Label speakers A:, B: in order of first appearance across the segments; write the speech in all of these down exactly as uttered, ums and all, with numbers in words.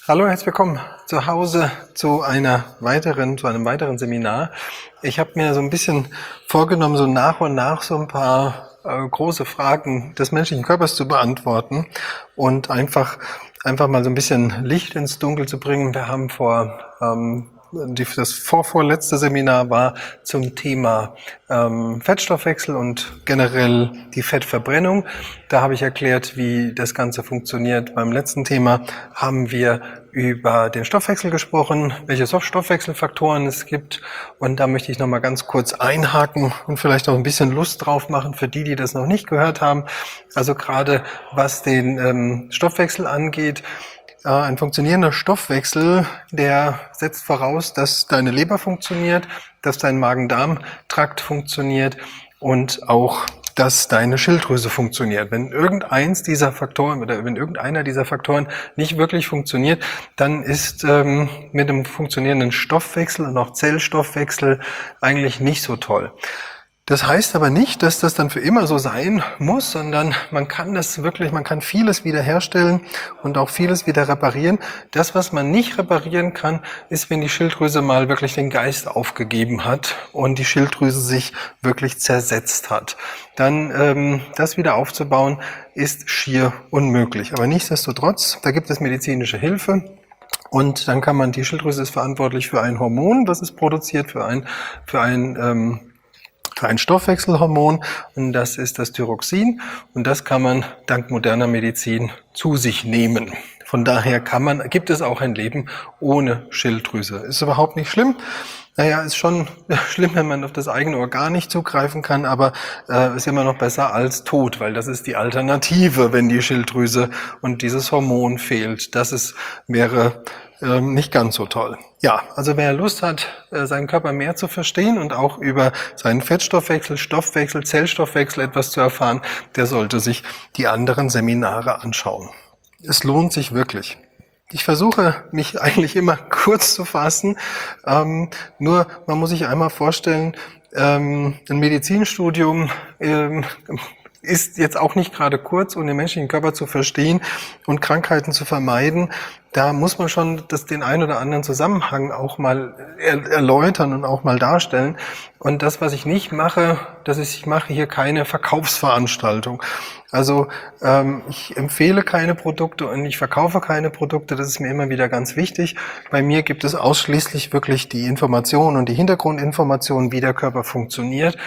A: Hallo, herzlich willkommen zu Hause zu einer weiteren, zu einem weiteren Seminar. Ich habe mir so ein bisschen vorgenommen, so nach und nach so ein paar äh, große Fragen des menschlichen Körpers zu beantworten und einfach, einfach mal so ein bisschen Licht ins Dunkel zu bringen. Wir haben vor ähm, Die, das vorvorletzte Seminar war zum Thema ähm, Fettstoffwechsel und generell die Fettverbrennung. Da habe ich erklärt, wie das Ganze funktioniert. Beim letzten Thema haben wir über den Stoffwechsel gesprochen, welche Stoffwechselfaktoren es gibt. Und da möchte ich noch mal ganz kurz einhaken und vielleicht auch ein bisschen Lust drauf machen für die, die das noch nicht gehört haben. Also gerade was den ähm, Stoffwechsel angeht, ein funktionierender Stoffwechsel, der setzt voraus, dass deine Leber funktioniert, dass dein Magen-Darm-Trakt funktioniert und auch, dass deine Schilddrüse funktioniert. Wenn irgendeins dieser Faktoren oder wenn irgendeiner dieser Faktoren nicht wirklich funktioniert, dann ist ähm, mit einem funktionierenden Stoffwechsel und auch Zellstoffwechsel eigentlich nicht so toll. Das heißt aber nicht, dass das dann für immer so sein muss, sondern man kann das wirklich, man kann vieles wiederherstellen und auch vieles wieder reparieren. Das, was man nicht reparieren kann, ist, wenn die Schilddrüse mal wirklich den Geist aufgegeben hat und die Schilddrüse sich wirklich zersetzt hat. Dann ähm, das wieder aufzubauen, ist schier unmöglich. Aber nichtsdestotrotz, da gibt es medizinische Hilfe. Und dann kann man, die Schilddrüse ist verantwortlich für ein Hormon, was es produziert, für ein, für ein ähm, für ein Stoffwechselhormon, und das ist das Thyroxin, und das kann man dank moderner Medizin zu sich nehmen. Von daher kann man, gibt es auch ein Leben ohne Schilddrüse. Ist überhaupt nicht schlimm. Naja, ist schon schlimm, wenn man auf das eigene Organ nicht zugreifen kann, aber äh, ist immer noch besser als tot, weil das ist die Alternative, wenn die Schilddrüse und dieses Hormon fehlt. Das ist, wäre ähm, nicht ganz so toll. Ja, also wer Lust hat, äh, seinen Körper mehr zu verstehen und auch über seinen Fettstoffwechsel, Stoffwechsel, Zellstoffwechsel etwas zu erfahren, der sollte sich die anderen Seminare anschauen. Es lohnt sich wirklich. Ich versuche, mich eigentlich immer kurz zu fassen, ähm, nur man muss sich einmal vorstellen, ähm, ein Medizinstudium ähm, ist jetzt auch nicht gerade kurz, um den menschlichen Körper zu verstehen und Krankheiten zu vermeiden. Da muss man schon das, den einen oder anderen Zusammenhang auch mal er, erläutern und auch mal darstellen. Und das, was ich nicht mache, das ist, ich mache hier keine Verkaufsveranstaltung. Also ähm, ich empfehle keine Produkte und ich verkaufe keine Produkte. Das ist mir immer wieder ganz wichtig. Bei mir gibt es ausschließlich wirklich die Informationen und die Hintergrundinformationen, wie der Körper funktioniert.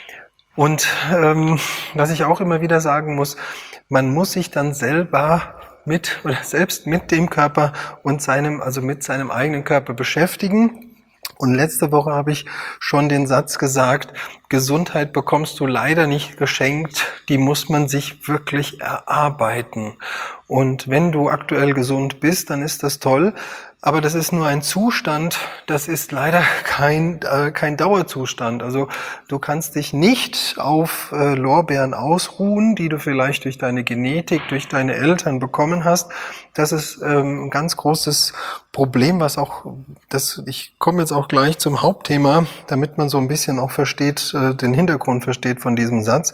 A: Und ähm, was ich auch immer wieder sagen muss, man muss sich dann selber mit oder selbst mit dem Körper und seinem, also mit seinem eigenen Körper beschäftigen. Und letzte Woche habe ich schon den Satz gesagt, Gesundheit bekommst du leider nicht geschenkt, die muss man sich wirklich erarbeiten. Und wenn du aktuell gesund bist, dann ist das toll, aber das ist nur ein Zustand, das ist leider kein äh, kein Dauerzustand. Also du kannst dich nicht auf äh, Lorbeeren ausruhen, die du vielleicht durch deine Genetik, durch deine Eltern bekommen hast. Das ist ähm, ein ganz großes Problem, was auch, das, ich komme jetzt auch gleich zum Hauptthema, damit man so ein bisschen auch versteht, äh, den Hintergrund versteht von diesem Satz.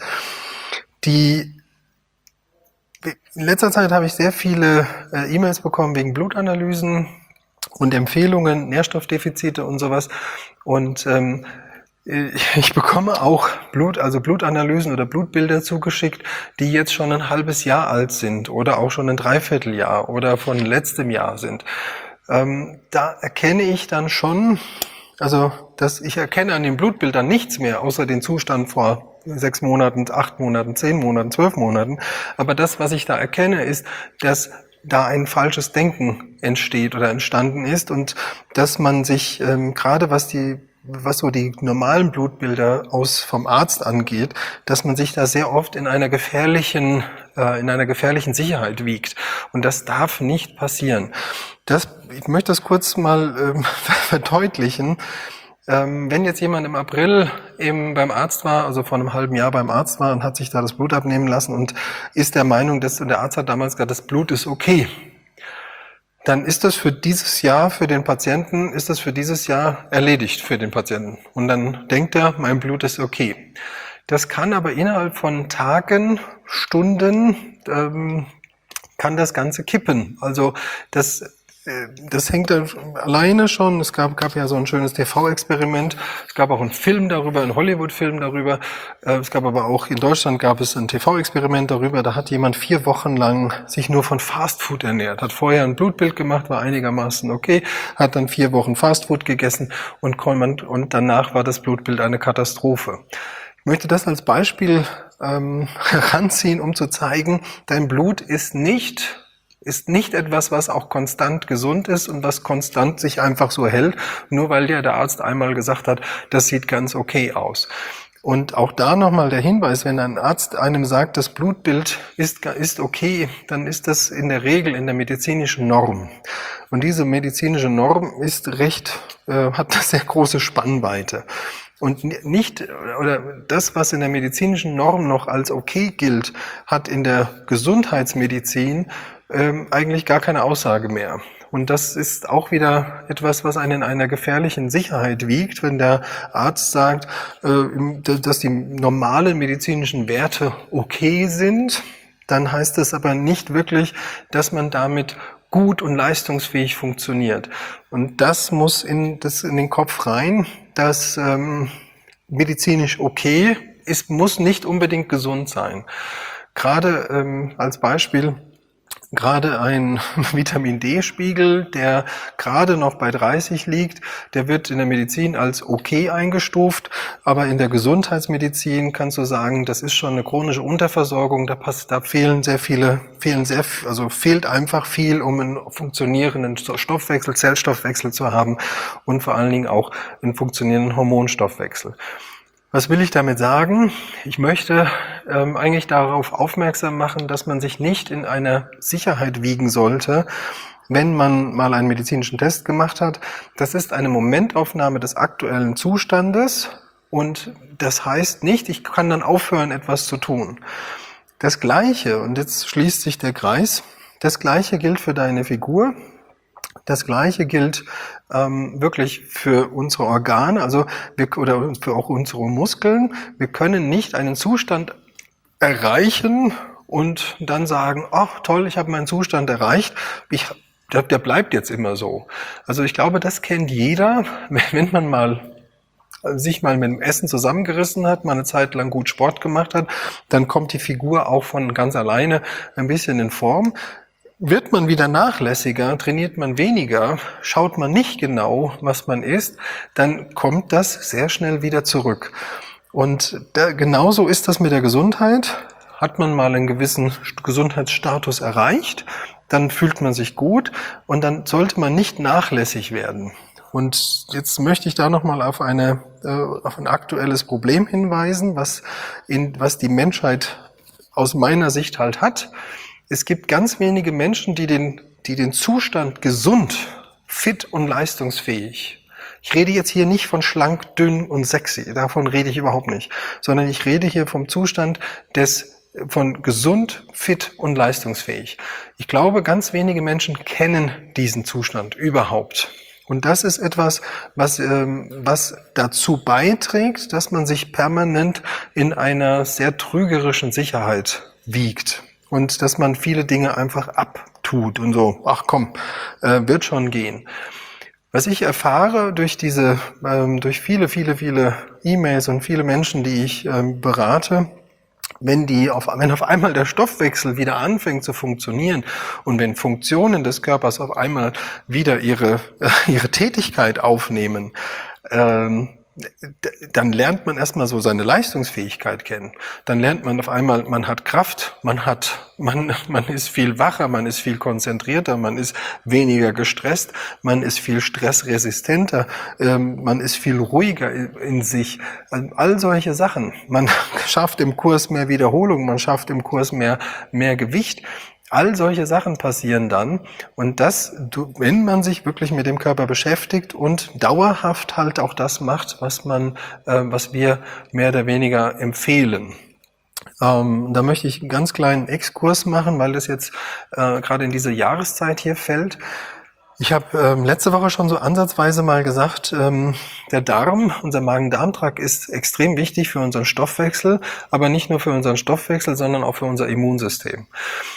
A: Die In letzter Zeit habe ich sehr viele äh, E-Mails bekommen wegen Blutanalysen und Empfehlungen, Nährstoffdefizite und sowas. Und ähm, ich bekomme auch Blut, also Blutanalysen oder Blutbilder zugeschickt, die jetzt schon ein halbes Jahr alt sind oder auch schon ein Dreivierteljahr oder von letztem Jahr sind. Ähm, da erkenne ich dann schon, also dass ich erkenne an den Blutbildern nichts mehr, außer den Zustand vor sechs Monaten, acht Monaten, zehn Monaten, zwölf Monaten. Aber das, was ich da erkenne, ist, dass da ein falsches Denken entsteht oder entstanden ist und dass man sich ähm, gerade was die was so die normalen Blutbilder aus vom Arzt angeht, dass man sich da sehr oft in einer gefährlichen äh, in einer gefährlichen Sicherheit wiegt, und das darf nicht passieren. Das, ich möchte das kurz mal ähm, verdeutlichen. Ähm, wenn jetzt jemand im April eben beim Arzt war, also vor einem halben Jahr beim Arzt war und hat sich da das Blut abnehmen lassen und ist der Meinung, dass, und der Arzt hat damals gesagt, das Blut ist okay, dann ist das für dieses Jahr, für den Patienten, ist das für dieses Jahr erledigt für den Patienten. Und dann denkt er, mein Blut ist okay. Das kann aber innerhalb von Tagen, Stunden, ähm, kann das Ganze kippen. Also das Das hängt dann alleine schon. Es gab, gab ja so ein schönes T V-Experiment. Es gab auch einen Film darüber, einen Hollywood-Film darüber. Es gab aber auch in Deutschland gab es ein T V-Experiment darüber. Da hat jemand vier Wochen lang sich nur von Fastfood ernährt. Hat vorher ein Blutbild gemacht, war einigermaßen okay. Hat dann vier Wochen Fastfood gegessen und, und danach war das Blutbild eine Katastrophe. Ich möchte das als Beispiel ähm, heranziehen, um zu zeigen, dein Blut ist nicht ist nicht etwas, was auch konstant gesund ist und was konstant sich einfach so hält, nur weil dir der Arzt einmal gesagt hat, das sieht ganz okay aus. Und auch da nochmal der Hinweis, wenn ein Arzt einem sagt, das Blutbild ist, ist okay, dann ist das in der Regel in der medizinischen Norm. Und diese medizinische Norm ist recht, äh, hat eine sehr große Spannweite. Und nicht, oder das, was in der medizinischen Norm noch als okay gilt, hat in der Gesundheitsmedizin ähm, eigentlich gar keine Aussage mehr. Und das ist auch wieder etwas, was einen in einer gefährlichen Sicherheit wiegt, wenn der Arzt sagt, äh, dass die normalen medizinischen Werte okay sind, dann heißt das aber nicht wirklich, dass man damit gut und leistungsfähig funktioniert. Und das muss in, das in den Kopf rein, dass ähm, medizinisch okay ist, muss nicht unbedingt gesund sein. Gerade ähm, als Beispiel, gerade ein Vitamin-D-Spiegel, der gerade noch bei dreißig liegt, der wird in der Medizin als okay eingestuft, aber in der Gesundheitsmedizin kannst du sagen, das ist schon eine chronische Unterversorgung, da, passt, da fehlen sehr viele, fehlen sehr, also fehlt einfach viel, um einen funktionierenden Stoffwechsel, Zellstoffwechsel zu haben und vor allen Dingen auch einen funktionierenden Hormonstoffwechsel. Was will ich damit sagen? Ich möchte ähm, eigentlich darauf aufmerksam machen, dass man sich nicht in einer Sicherheit wiegen sollte, wenn man mal einen medizinischen Test gemacht hat. Das ist eine Momentaufnahme des aktuellen Zustandes und das heißt nicht, ich kann dann aufhören, etwas zu tun. Das Gleiche, und jetzt schließt sich der Kreis, das Gleiche gilt für deine Figur. Das Gleiche gilt ähm, wirklich für unsere Organe, also wir, oder für auch unsere Muskeln. Wir können nicht einen Zustand erreichen und dann sagen, ach toll, ich habe meinen Zustand erreicht, ich, der, der bleibt jetzt immer so. Also ich glaube, das kennt jeder, wenn man mal sich mal mit dem Essen zusammengerissen hat, mal eine Zeit lang gut Sport gemacht hat, dann kommt die Figur auch von ganz alleine ein bisschen in Form. Wird man wieder nachlässiger, trainiert man weniger, schaut man nicht genau, was man isst, dann kommt das sehr schnell wieder zurück. Und da, genauso ist das mit der Gesundheit. Hat man mal einen gewissen Gesundheitsstatus erreicht, dann fühlt man sich gut und dann sollte man nicht nachlässig werden. Und jetzt möchte ich da nochmal auf eine, äh, auf ein aktuelles Problem hinweisen, was in, was die Menschheit aus meiner Sicht halt hat. Es gibt ganz wenige Menschen, die den, die den Zustand gesund, fit und leistungsfähig. Ich rede jetzt hier nicht von schlank, dünn und sexy, davon rede ich überhaupt nicht, sondern ich rede hier vom Zustand des, von gesund, fit und leistungsfähig. Ich glaube, ganz wenige Menschen kennen diesen Zustand überhaupt. Und das ist etwas, was, ähm, was dazu beiträgt, dass man sich permanent in einer sehr trügerischen Sicherheit wiegt. Und dass man viele Dinge einfach abtut und so, ach komm, äh, wird schon gehen. Was ich erfahre durch diese, ähm, durch viele, viele, viele E-Mails und viele Menschen, die ich ähm, berate, wenn die auf, wenn auf einmal der Stoffwechsel wieder anfängt zu funktionieren und wenn Funktionen des Körpers auf einmal wieder ihre, äh, ihre Tätigkeit aufnehmen, ähm, dann lernt man erstmal so seine Leistungsfähigkeit kennen. Dann lernt man auf einmal, man hat Kraft, man hat, man, man ist viel wacher, man ist viel konzentrierter, man ist weniger gestresst, man ist viel stressresistenter, ähm, man ist viel ruhiger in, in sich. All solche Sachen. Man schafft im Kurs mehr Wiederholung, man schafft im Kurs mehr, mehr Gewicht. All solche Sachen passieren dann und das, wenn man sich wirklich mit dem Körper beschäftigt und dauerhaft halt auch das macht, was man, äh, was wir mehr oder weniger empfehlen. Ähm, da möchte ich einen ganz kleinen Exkurs machen, weil das jetzt äh, gerade in diese Jahreszeit hier fällt. Ich habe ähm, letzte Woche schon so ansatzweise mal gesagt, ähm, der Darm, unser Magen-Darm-Trakt ist extrem wichtig für unseren Stoffwechsel, aber nicht nur für unseren Stoffwechsel, sondern auch für unser Immunsystem.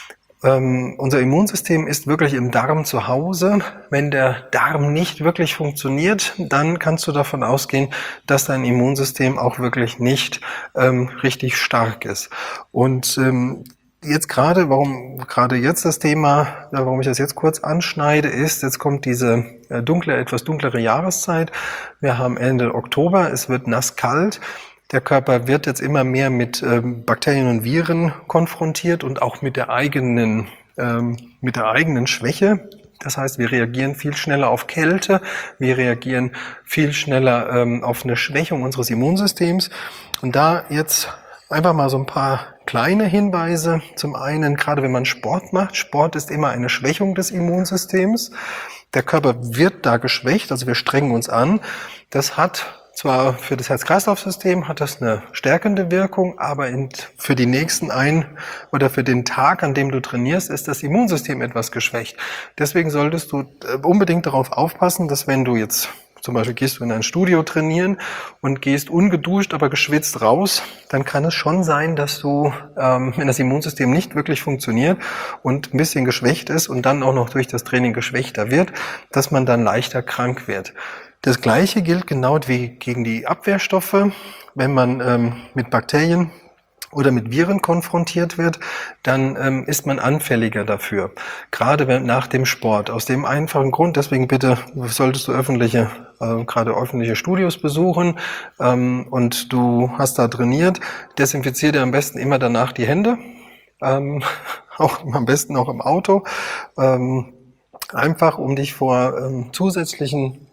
A: Ähm, unser Immunsystem ist wirklich im Darm zu Hause. Wenn der Darm nicht wirklich funktioniert, dann kannst du davon ausgehen, dass dein Immunsystem auch wirklich nicht ähm, richtig stark ist. Und ähm, jetzt gerade, warum gerade jetzt das Thema, warum ich das jetzt kurz anschneide, ist, jetzt kommt diese äh, dunkle, etwas dunklere Jahreszeit. Wir haben Ende Oktober, es wird nasskalt. Der Körper wird jetzt immer mehr mit ähm, Bakterien und Viren konfrontiert und auch mit der eigenen, ähm, mit der eigenen Schwäche. Das heißt, wir reagieren viel schneller auf Kälte, wir reagieren viel schneller ähm, auf eine Schwächung unseres Immunsystems. Und da jetzt einfach mal so ein paar kleine Hinweise. Zum einen, gerade wenn man Sport macht, Sport ist immer eine Schwächung des Immunsystems. Der Körper wird da geschwächt, also wir strengen uns an. Das hat zwar für das Herz-Kreislauf-System hat das eine stärkende Wirkung, aber in, für die nächsten ein oder für den Tag, an dem du trainierst, ist das Immunsystem etwas geschwächt. Deswegen solltest du unbedingt darauf aufpassen, dass wenn du jetzt zum Beispiel gehst du in ein Studio trainieren und gehst ungeduscht, aber geschwitzt raus, dann kann es schon sein, dass du, ähm, wenn das Immunsystem nicht wirklich funktioniert und ein bisschen geschwächt ist und dann auch noch durch das Training geschwächter wird, dass man dann leichter krank wird. Das Gleiche gilt genau wie gegen die Abwehrstoffe. Wenn man ähm, mit Bakterien oder mit Viren konfrontiert wird, dann ähm, ist man anfälliger dafür. Gerade wenn, nach dem Sport. Aus dem einfachen Grund, deswegen bitte solltest du öffentliche, äh, gerade öffentliche Studios besuchen ähm, und du hast da trainiert, desinfiziere dir am besten immer danach die Hände, ähm, auch am besten auch im Auto, ähm, einfach um dich vor ähm, zusätzlichen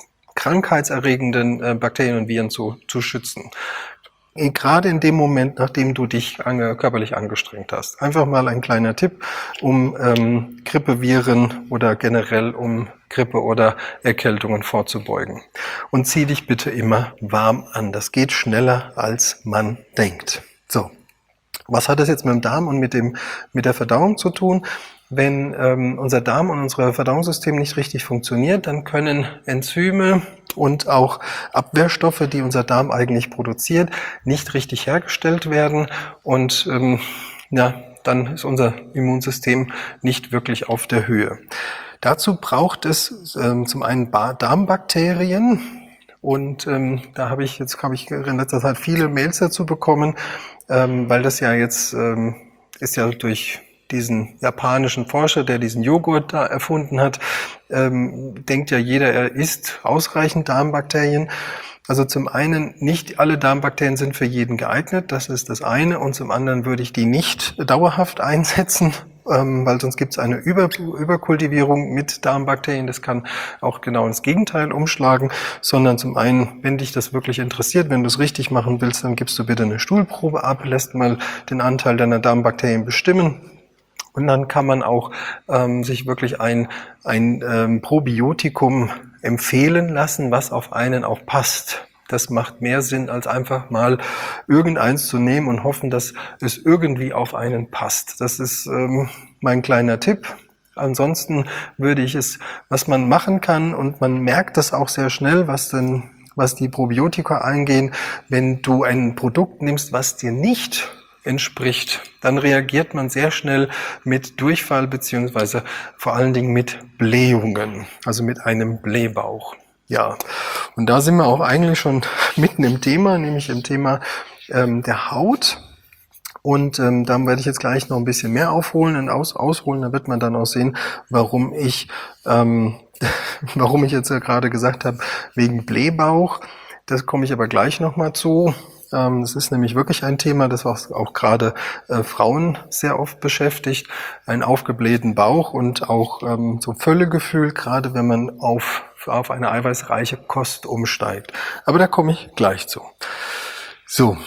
A: krankheitserregenden äh, Bakterien und Viren zu, zu schützen. Gerade in dem Moment, nachdem du dich ange, körperlich angestrengt hast. Einfach mal ein kleiner Tipp, um ähm, Grippeviren oder generell um Grippe oder Erkältungen vorzubeugen. Und zieh dich bitte immer warm an. Das geht schneller, als man denkt. So, was hat das jetzt mit dem Darm und mit dem mit der Verdauung zu tun? Wenn ähm, unser Darm und unser Verdauungssystem nicht richtig funktioniert, dann können Enzyme und auch Abwehrstoffe, die unser Darm eigentlich produziert, nicht richtig hergestellt werden und ähm, ja, dann ist unser Immunsystem nicht wirklich auf der Höhe. Dazu braucht es ähm, zum einen Darmbakterien und ähm, da habe ich jetzt habe ich in letzter Zeit viele Mails dazu bekommen, ähm, weil das ja jetzt ähm, ist ja durch diesen japanischen Forscher, der diesen Joghurt da erfunden hat, ähm, denkt ja jeder, er isst ausreichend Darmbakterien. Also zum einen, nicht alle Darmbakterien sind für jeden geeignet, das ist das eine. Und zum anderen würde ich die nicht dauerhaft einsetzen, ähm, weil sonst gibt es eine Über Überkultivierung mit Darmbakterien. Das kann auch genau ins Gegenteil umschlagen. Sondern zum einen, wenn dich das wirklich interessiert, wenn du es richtig machen willst, dann gibst du bitte eine Stuhlprobe ab, lässt mal den Anteil deiner Darmbakterien bestimmen. Und dann kann man auch ähm, sich wirklich ein, ein ähm, Probiotikum empfehlen lassen, was auf einen auch passt. Das macht mehr Sinn, als einfach mal irgendeins zu nehmen und hoffen, dass es irgendwie auf einen passt. Das ist ähm, mein kleiner Tipp. Ansonsten würde ich es, was man machen kann, und man merkt das auch sehr schnell, was denn, was die Probiotika eingehen, wenn du ein Produkt nimmst, was dir nicht entspricht, dann reagiert man sehr schnell mit Durchfall beziehungsweise vor allen Dingen mit Blähungen, also mit einem Blähbauch. Ja, und da sind wir auch eigentlich schon mitten im Thema, nämlich im Thema ähm, der Haut. Und ähm, da werde ich jetzt gleich noch ein bisschen mehr aufholen und aus, ausholen, da wird man dann auch sehen, warum ich, ähm, warum ich jetzt ja gerade gesagt habe, wegen Blähbauch. Das komme ich aber gleich nochmal zu. Das ist nämlich wirklich ein Thema, das auch, auch gerade äh, Frauen sehr oft beschäftigt. Einen aufgeblähten Bauch und auch ähm, so Völlegefühl, gerade wenn man auf, auf eine eiweißreiche Kost umsteigt. Aber da komme ich gleich zu. So.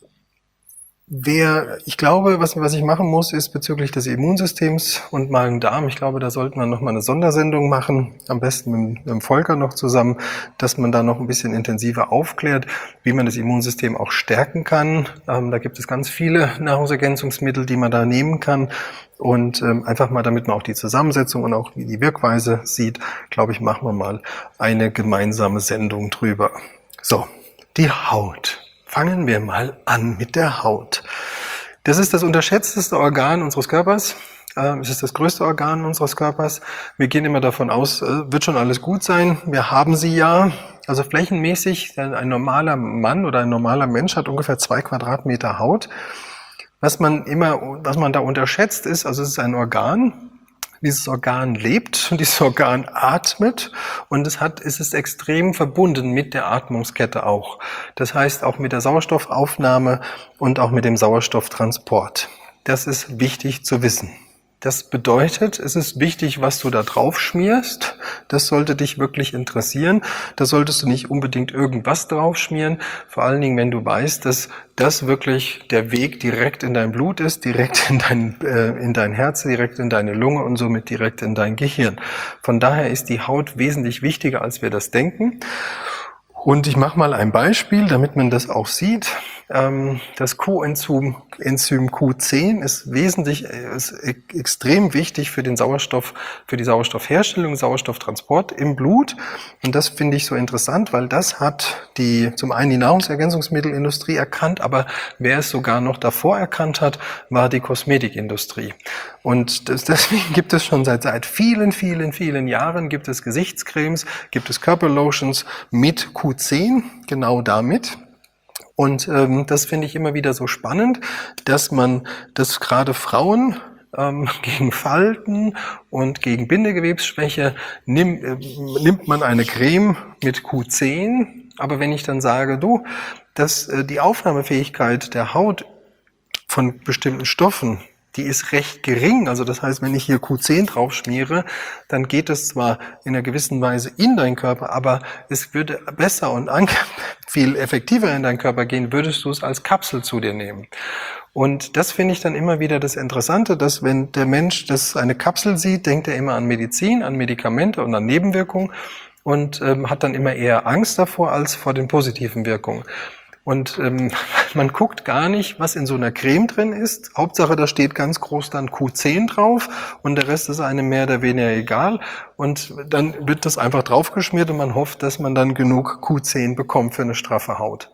A: Wer, ich glaube, was, was ich machen muss, ist bezüglich des Immunsystems und Magen-Darm. Ich glaube, da sollten wir nochmal eine Sondersendung machen, am besten mit, mit dem Volker noch zusammen, dass man da noch ein bisschen intensiver aufklärt, wie man das Immunsystem auch stärken kann. Ähm, da gibt es ganz viele Nahrungsergänzungsmittel, die man da nehmen kann. Und ähm, einfach mal, damit man auch die Zusammensetzung und auch die Wirkweise sieht, glaube ich, machen wir mal eine gemeinsame Sendung drüber. So, die Haut. Fangen wir mal an mit der Haut. Das ist das unterschätzteste Organ unseres Körpers. Äh, es ist das größte Organ unseres Körpers. Wir gehen immer davon aus, äh, wird schon alles gut sein. Wir haben sie ja. Also flächenmäßig, ein normaler Mann oder ein normaler Mensch hat ungefähr zwei Quadratmeter Haut. Was man immer, was man da unterschätzt ist, also es ist ein Organ. Dieses Organ lebt und dieses Organ atmet und es hat, es ist extrem verbunden mit der Atmungskette auch. Das heißt auch mit der Sauerstoffaufnahme und auch mit dem Sauerstofftransport. Das ist wichtig zu wissen. Das bedeutet, es ist wichtig, was du da drauf schmierst. Das sollte dich wirklich interessieren. Da solltest du nicht unbedingt irgendwas drauf schmieren. Vor allen Dingen, wenn du weißt, dass das wirklich der Weg direkt in dein Blut ist, direkt in dein, äh, in dein Herz, direkt in deine Lunge und somit direkt in dein Gehirn. Von daher ist die Haut wesentlich wichtiger, als wir das denken. Und ich mache mal ein Beispiel, damit man das auch sieht. Das Coenzym Enzym Q zehn ist wesentlich, ist extrem wichtig für den Sauerstoff, für die Sauerstoffherstellung, Sauerstofftransport im Blut. Und das finde ich so interessant, weil das hat die, zum einen die Nahrungsergänzungsmittelindustrie erkannt, aber wer es sogar noch davor erkannt hat, war die Kosmetikindustrie. Und das, deswegen gibt es schon seit, seit vielen, vielen, vielen Jahren gibt es Gesichtscremes, gibt es Körperlotions mit Q zehn, genau damit. Und ähm, das finde ich immer wieder so spannend, dass man, dass gerade Frauen ähm, gegen Falten und gegen Bindegewebsschwäche nimm, äh, nimmt man eine Creme mit Q zehn. Aber wenn ich dann sage, du, dass äh, die Aufnahmefähigkeit der Haut von bestimmten Stoffen, die ist recht gering. Also das heißt, wenn ich hier Q zehn drauf schmiere, dann geht es zwar in einer gewissen Weise in deinen Körper, aber es würde besser und viel effektiver in deinen Körper gehen, würdest du es als Kapsel zu dir nehmen. Und das finde ich dann immer wieder das Interessante, dass wenn der Mensch das eine Kapsel sieht, denkt er immer an Medizin, an Medikamente und an Nebenwirkungen und ähm, hat dann immer eher Angst davor als vor den positiven Wirkungen. Und ähm, man guckt gar nicht, was in so einer Creme drin ist. Hauptsache, da steht ganz groß dann Q zehn drauf und der Rest ist einem mehr oder weniger egal. Und dann wird das einfach draufgeschmiert und man hofft, dass man dann genug Q zehn bekommt für eine straffe Haut.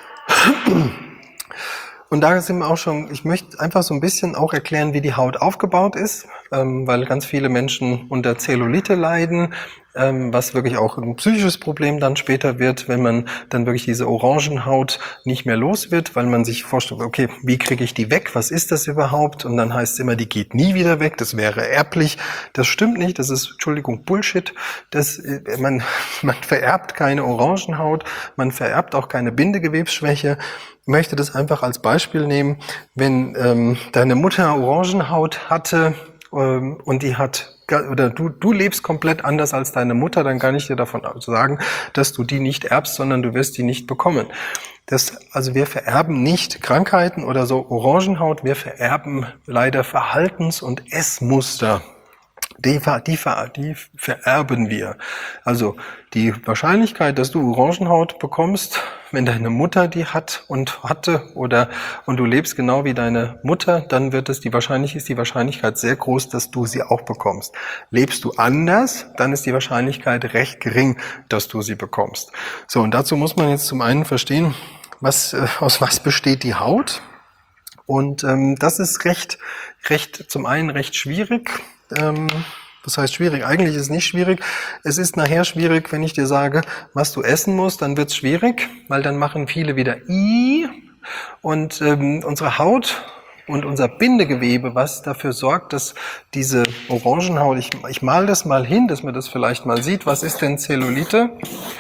A: Und da sind wir auch schon, ich möchte einfach so ein bisschen auch erklären, wie die Haut aufgebaut ist, ähm, weil ganz viele Menschen unter Zellulite leiden, ähm, was wirklich auch ein psychisches Problem dann später wird, wenn man dann wirklich diese Orangenhaut nicht mehr los wird, weil man sich vorstellt, okay, wie kriege ich die weg, was ist das überhaupt? Und dann heißt es immer, die geht nie wieder weg, das wäre erblich. Das stimmt nicht, das ist, Entschuldigung, Bullshit. Das, man, man vererbt keine Orangenhaut, man vererbt auch keine Bindegewebsschwäche. Ich möchte das einfach als Beispiel nehmen, wenn ähm, deine Mutter Orangenhaut hatte ähm, und die hat, oder du, du lebst komplett anders als deine Mutter, dann kann ich dir davon sagen, dass du die nicht erbst, sondern du wirst die nicht bekommen. Das, also wir vererben nicht Krankheiten oder so Orangenhaut, wir vererben leider Verhaltens- und Essmuster. Die, die, die vererben wir. Also die Wahrscheinlichkeit, dass du Orangenhaut bekommst, wenn deine Mutter die hat und hatte oder und du lebst genau wie deine Mutter, dann wird es die wahrscheinlich ist die Wahrscheinlichkeit sehr groß, dass du sie auch bekommst. Lebst du anders, dann ist die Wahrscheinlichkeit recht gering, dass du sie bekommst. So, und dazu muss man jetzt zum einen verstehen, was äh, aus was besteht die Haut? Und ähm, das ist recht recht zum einen recht schwierig. Ähm, das heißt schwierig, eigentlich ist es nicht schwierig. Es ist nachher schwierig, wenn ich dir sage, was du essen musst, dann wird es schwierig, weil dann machen viele wieder I und ähm, unsere Haut und unser Bindegewebe, was dafür sorgt, dass diese Orangenhaut, ich, ich mal das mal hin, dass man das vielleicht mal sieht, was ist denn Zellulite?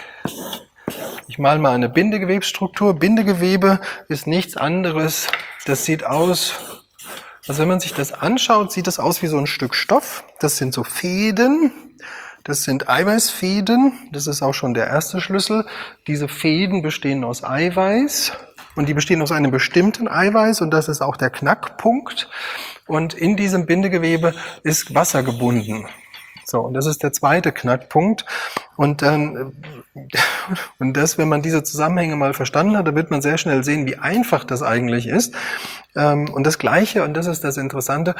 A: Ich mal mal eine Bindegewebsstruktur. Bindegewebe ist nichts anderes, das sieht aus... Also wenn man sich das anschaut, sieht das aus wie so ein Stück Stoff. Das sind so Fäden, das sind Eiweißfäden. Das ist auch schon der erste Schlüssel. Diese Fäden bestehen aus Eiweiß und die bestehen aus einem bestimmten Eiweiß und das ist auch der Knackpunkt. Und in diesem Bindegewebe ist Wasser gebunden. So, und das ist der zweite Knackpunkt. Und dann, und das, wenn man diese Zusammenhänge mal verstanden hat, dann wird man sehr schnell sehen, wie einfach das eigentlich ist. Und das Gleiche, und das ist das Interessante,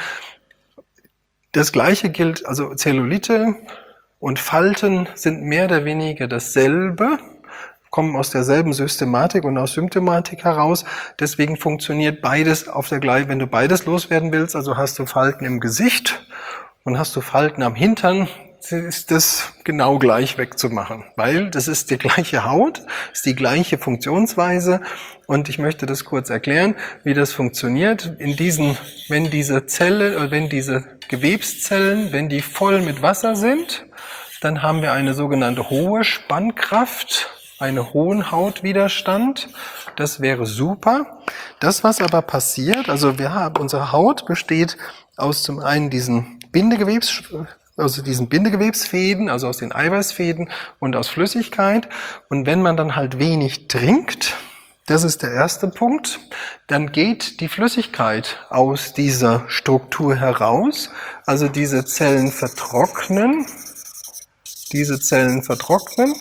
A: das Gleiche gilt, also Zellulite und Falten sind mehr oder weniger dasselbe. kommen aus derselben Systematik und aus Symptomatik heraus. Deswegen funktioniert beides auf der gleichen, wenn du beides loswerden willst, also hast du Falten im Gesicht und hast du Falten am Hintern, ist das genau gleich wegzumachen, weil das ist die gleiche Haut, ist die gleiche Funktionsweise und ich möchte das kurz erklären, wie das funktioniert. In diesen, wenn diese Zelle, oder wenn diese Gewebszellen, wenn die voll mit Wasser sind, dann haben wir eine sogenannte hohe Spannkraft, einen hohen Hautwiderstand. Das wäre super. Das, was aber passiert, also wir haben, unsere Haut besteht aus zum einen diesen Bindegewebs, also diesen Bindegewebsfäden, also aus den Eiweißfäden und aus Flüssigkeit. Und wenn man dann halt wenig trinkt, das ist der erste Punkt, dann geht die Flüssigkeit aus dieser Struktur heraus. Also diese Zellen vertrocknen, diese Zellen vertrocknen.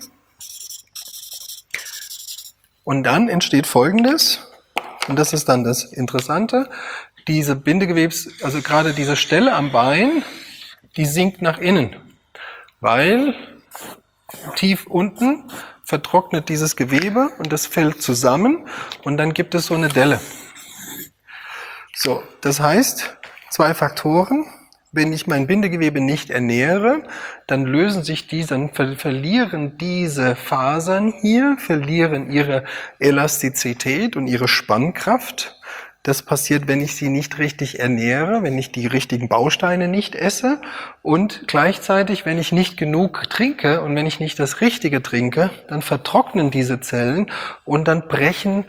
A: Und dann entsteht Folgendes, und das ist dann das Interessante, diese Bindegewebs, also gerade diese Stelle am Bein, die sinkt nach innen, weil tief unten vertrocknet dieses Gewebe und das fällt zusammen und dann gibt es so eine Delle. So, das heißt, zwei Faktoren. Wenn ich mein Bindegewebe nicht ernähre, dann lösen sich diese, dann ver verlieren diese Fasern hier, verlieren ihre Elastizität und ihre Spannkraft. Das passiert, wenn ich sie nicht richtig ernähre, wenn ich die richtigen Bausteine nicht esse und gleichzeitig, wenn ich nicht genug trinke und wenn ich nicht das Richtige trinke, dann vertrocknen diese Zellen und dann brechen,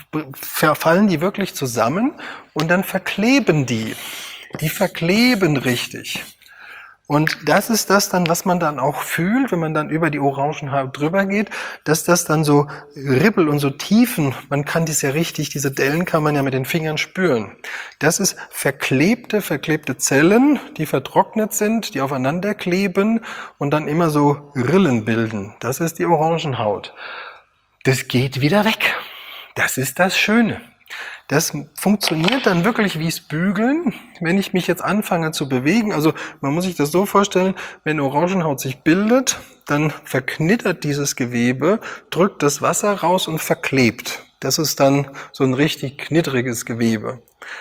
A: fallen die wirklich zusammen und dann verkleben die. Die verkleben richtig. Und das ist das dann, was man dann auch fühlt, wenn man dann über die Orangenhaut drüber geht, dass das dann so Rippel und so Tiefen, man kann das ja richtig, diese Dellen kann man ja mit den Fingern spüren. Das ist verklebte, verklebte Zellen, die vertrocknet sind, die aufeinander kleben und dann immer so Rillen bilden. Das ist die Orangenhaut. Das geht wieder weg. Das ist das Schöne. Das funktioniert dann wirklich wie das Bügeln, wenn ich mich jetzt anfange zu bewegen. Also man muss sich das so vorstellen, wenn Orangenhaut sich bildet, dann verknittert dieses Gewebe, drückt das Wasser raus und verklebt. Das ist dann so ein richtig knittriges Gewebe.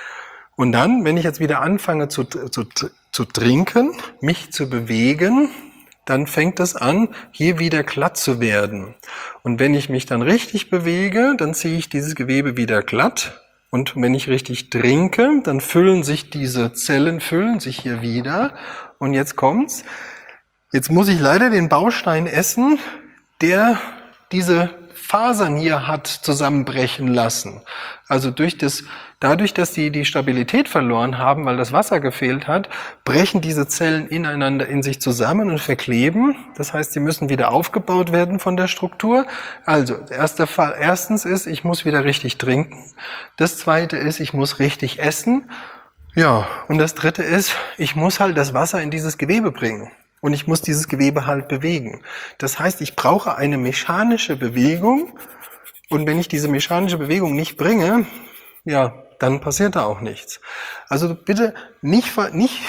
A: Und dann, wenn ich jetzt wieder anfange zu, zu, zu trinken, mich zu bewegen, dann fängt es an, hier wieder glatt zu werden. Und wenn ich mich dann richtig bewege, dann ziehe ich dieses Gewebe wieder glatt. Und wenn ich richtig trinke, dann füllen sich diese Zellen, füllen sich hier wieder. Und jetzt kommt's. Jetzt muss ich leider den Baustein essen, der diese Fasern hier hat zusammenbrechen lassen. Also durch das, dadurch, dass die die Stabilität verloren haben, weil das Wasser gefehlt hat, brechen diese Zellen ineinander in sich zusammen und verkleben. Das heißt, sie müssen wieder aufgebaut werden von der Struktur. Also, der erste Fall, erstens ist, ich muss wieder richtig trinken. Das zweite ist, ich muss richtig essen. Ja, und das dritte ist, ich muss halt das Wasser in dieses Gewebe bringen. Und ich muss dieses Gewebe halt bewegen. Das heißt, ich brauche eine mechanische Bewegung. Und wenn ich diese mechanische Bewegung nicht bringe, ja, dann passiert da auch nichts. Also bitte nicht, nicht,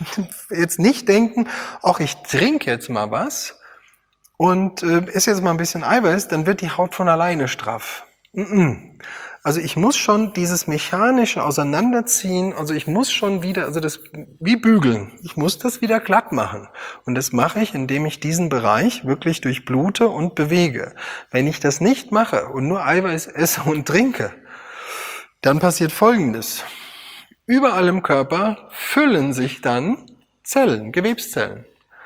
A: jetzt nicht denken, ach, ich trinke jetzt mal was und äh, esse jetzt mal ein bisschen Eiweiß, dann wird die Haut von alleine straff. Mm-mm. Also ich muss schon dieses mechanische Auseinanderziehen, also ich muss schon wieder, also das wie bügeln, ich muss das wieder glatt machen. Und das mache ich, indem ich diesen Bereich wirklich durchblute und bewege. Wenn ich das nicht mache und nur Eiweiß esse und trinke, dann passiert Folgendes. Überall im Körper füllen sich dann Zellen, Gewebszellen,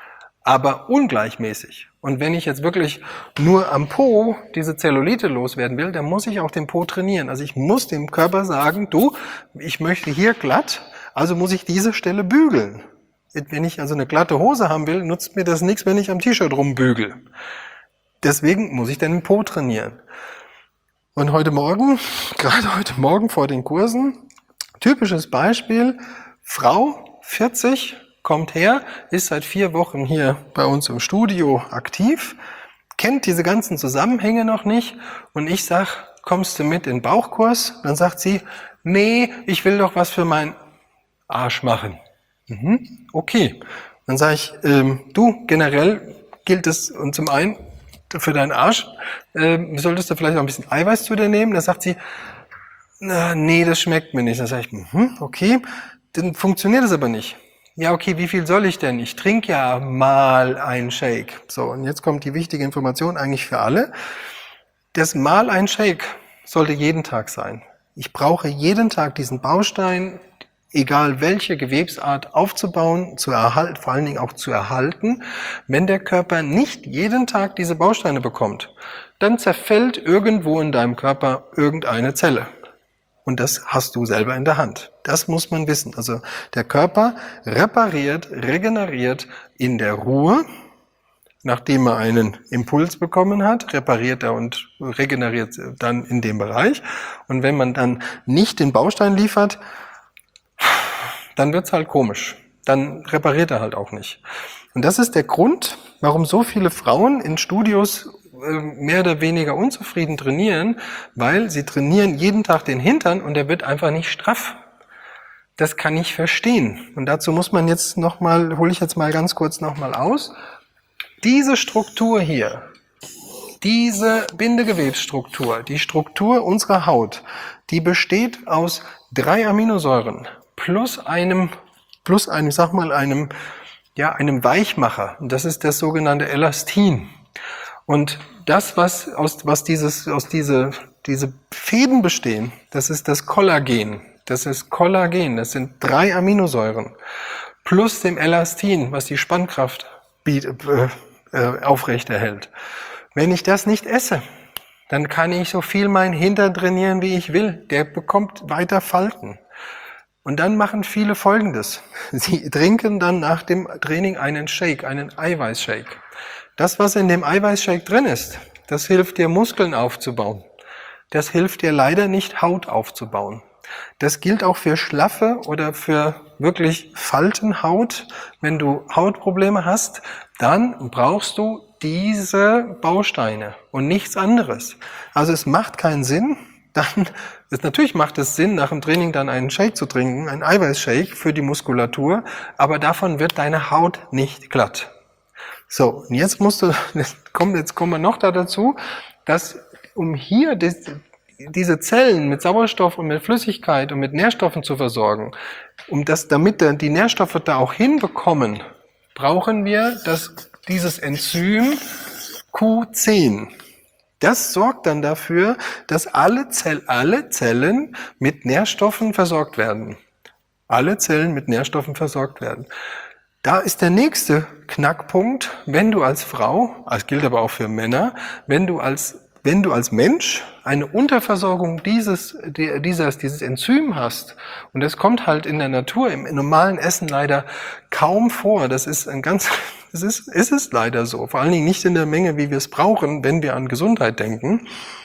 A: aber ungleichmäßig. Und wenn ich jetzt wirklich nur am Po diese Zellulite loswerden will, dann muss ich auch den Po trainieren. Also ich muss dem Körper sagen, du, ich möchte hier glatt, also muss ich diese Stelle bügeln. Wenn ich also eine glatte Hose haben will, nutzt mir das nichts, wenn ich am T-Shirt rumbügel. Deswegen muss ich den Po trainieren. Und heute Morgen, gerade heute Morgen vor den Kursen, typisches Beispiel, Frau, vierzig, kommt her, ist seit vier Wochen hier bei uns im Studio aktiv, kennt diese ganzen Zusammenhänge noch nicht und ich sag, kommst du mit in den Bauchkurs? Dann sagt sie, nee, ich will doch was für meinen Arsch machen. Mhm, okay. Dann sage ich, ähm, du, generell gilt es, und zum einen für deinen Arsch äh, solltest du vielleicht auch ein bisschen Eiweiß zu dir nehmen. Da sagt sie, na, nee, das schmeckt mir nicht. Dann sage ich, hm, okay, dann funktioniert das aber nicht. Ja, okay, wie viel soll ich denn? Ich trinke ja mal einen Shake. So, und jetzt kommt die wichtige Information eigentlich für alle. Das mal ein Shake sollte jeden Tag sein. Ich brauche jeden Tag diesen Baustein, egal welche Gewebsart, aufzubauen, zu erhalten, vor allen Dingen auch zu erhalten. Wenn der Körper nicht jeden Tag diese Bausteine bekommt, dann zerfällt irgendwo in deinem Körper irgendeine Zelle. Und das hast du selber in der Hand. Das muss man wissen. Also der Körper repariert, regeneriert in der Ruhe. Nachdem er einen Impuls bekommen hat, repariert er und regeneriert dann in dem Bereich. Und wenn man dann nicht den Baustein liefert, dann wird's halt komisch. Dann repariert er halt auch nicht. Und das ist der Grund, warum so viele Frauen in Studios mehr oder weniger unzufrieden trainieren, weil sie trainieren jeden Tag den Hintern und der wird einfach nicht straff. Das kann ich verstehen. Und dazu muss man jetzt nochmal, hole ich jetzt mal ganz kurz nochmal aus. Diese Struktur hier, diese Bindegewebsstruktur, die Struktur unserer Haut, die besteht aus drei Aminosäuren plus einem, plus einem, ich sag mal, einem, ja, einem Weichmacher. Und das ist das sogenannte Elastin. Und das, was aus, was dieses, aus diese, diese Fäden bestehen, das ist das Kollagen. Das ist Kollagen. Das sind drei Aminosäuren plus dem Elastin, was die Spannkraft bietet, äh, aufrechterhält. Wenn ich das nicht esse, dann kann ich so viel mein Hintern trainieren, wie ich will. Der bekommt weiter Falten. Und dann machen viele Folgendes. Sie trinken dann nach dem Training einen Shake, einen Eiweißshake. Das, was in dem Eiweißshake drin ist, das hilft dir, Muskeln aufzubauen. Das hilft dir leider nicht, Haut aufzubauen. Das gilt auch für schlaffe oder für wirklich Faltenhaut. Wenn du Hautprobleme hast, dann brauchst du diese Bausteine und nichts anderes. Also es macht keinen Sinn, dann, es, natürlich macht es Sinn, nach dem Training dann einen Shake zu trinken, einen Eiweißshake für die Muskulatur, aber davon wird deine Haut nicht glatt. So, und jetzt musst du, jetzt kommen, jetzt kommen wir noch da dazu, dass um hier das, diese Zellen mit Sauerstoff und mit Flüssigkeit und mit Nährstoffen zu versorgen, um das, damit die Nährstoffe da auch hinbekommen, brauchen wir das, dieses Enzym Q zehn. Das sorgt dann dafür, dass alle, Zell, alle Zellen mit Nährstoffen versorgt werden. Alle Zellen mit Nährstoffen versorgt werden. Da ist der nächste Knackpunkt, wenn du als Frau, das gilt aber auch für Männer, wenn du als Wenn du als Mensch eine Unterversorgung dieses, dieses, dieses Enzym hast, und das kommt halt in der Natur, im normalen Essen leider kaum vor, das ist ein ganz, das ist, ist es leider so, vor allen Dingen nicht in der Menge, wie wir es brauchen, wenn wir an Gesundheit denken.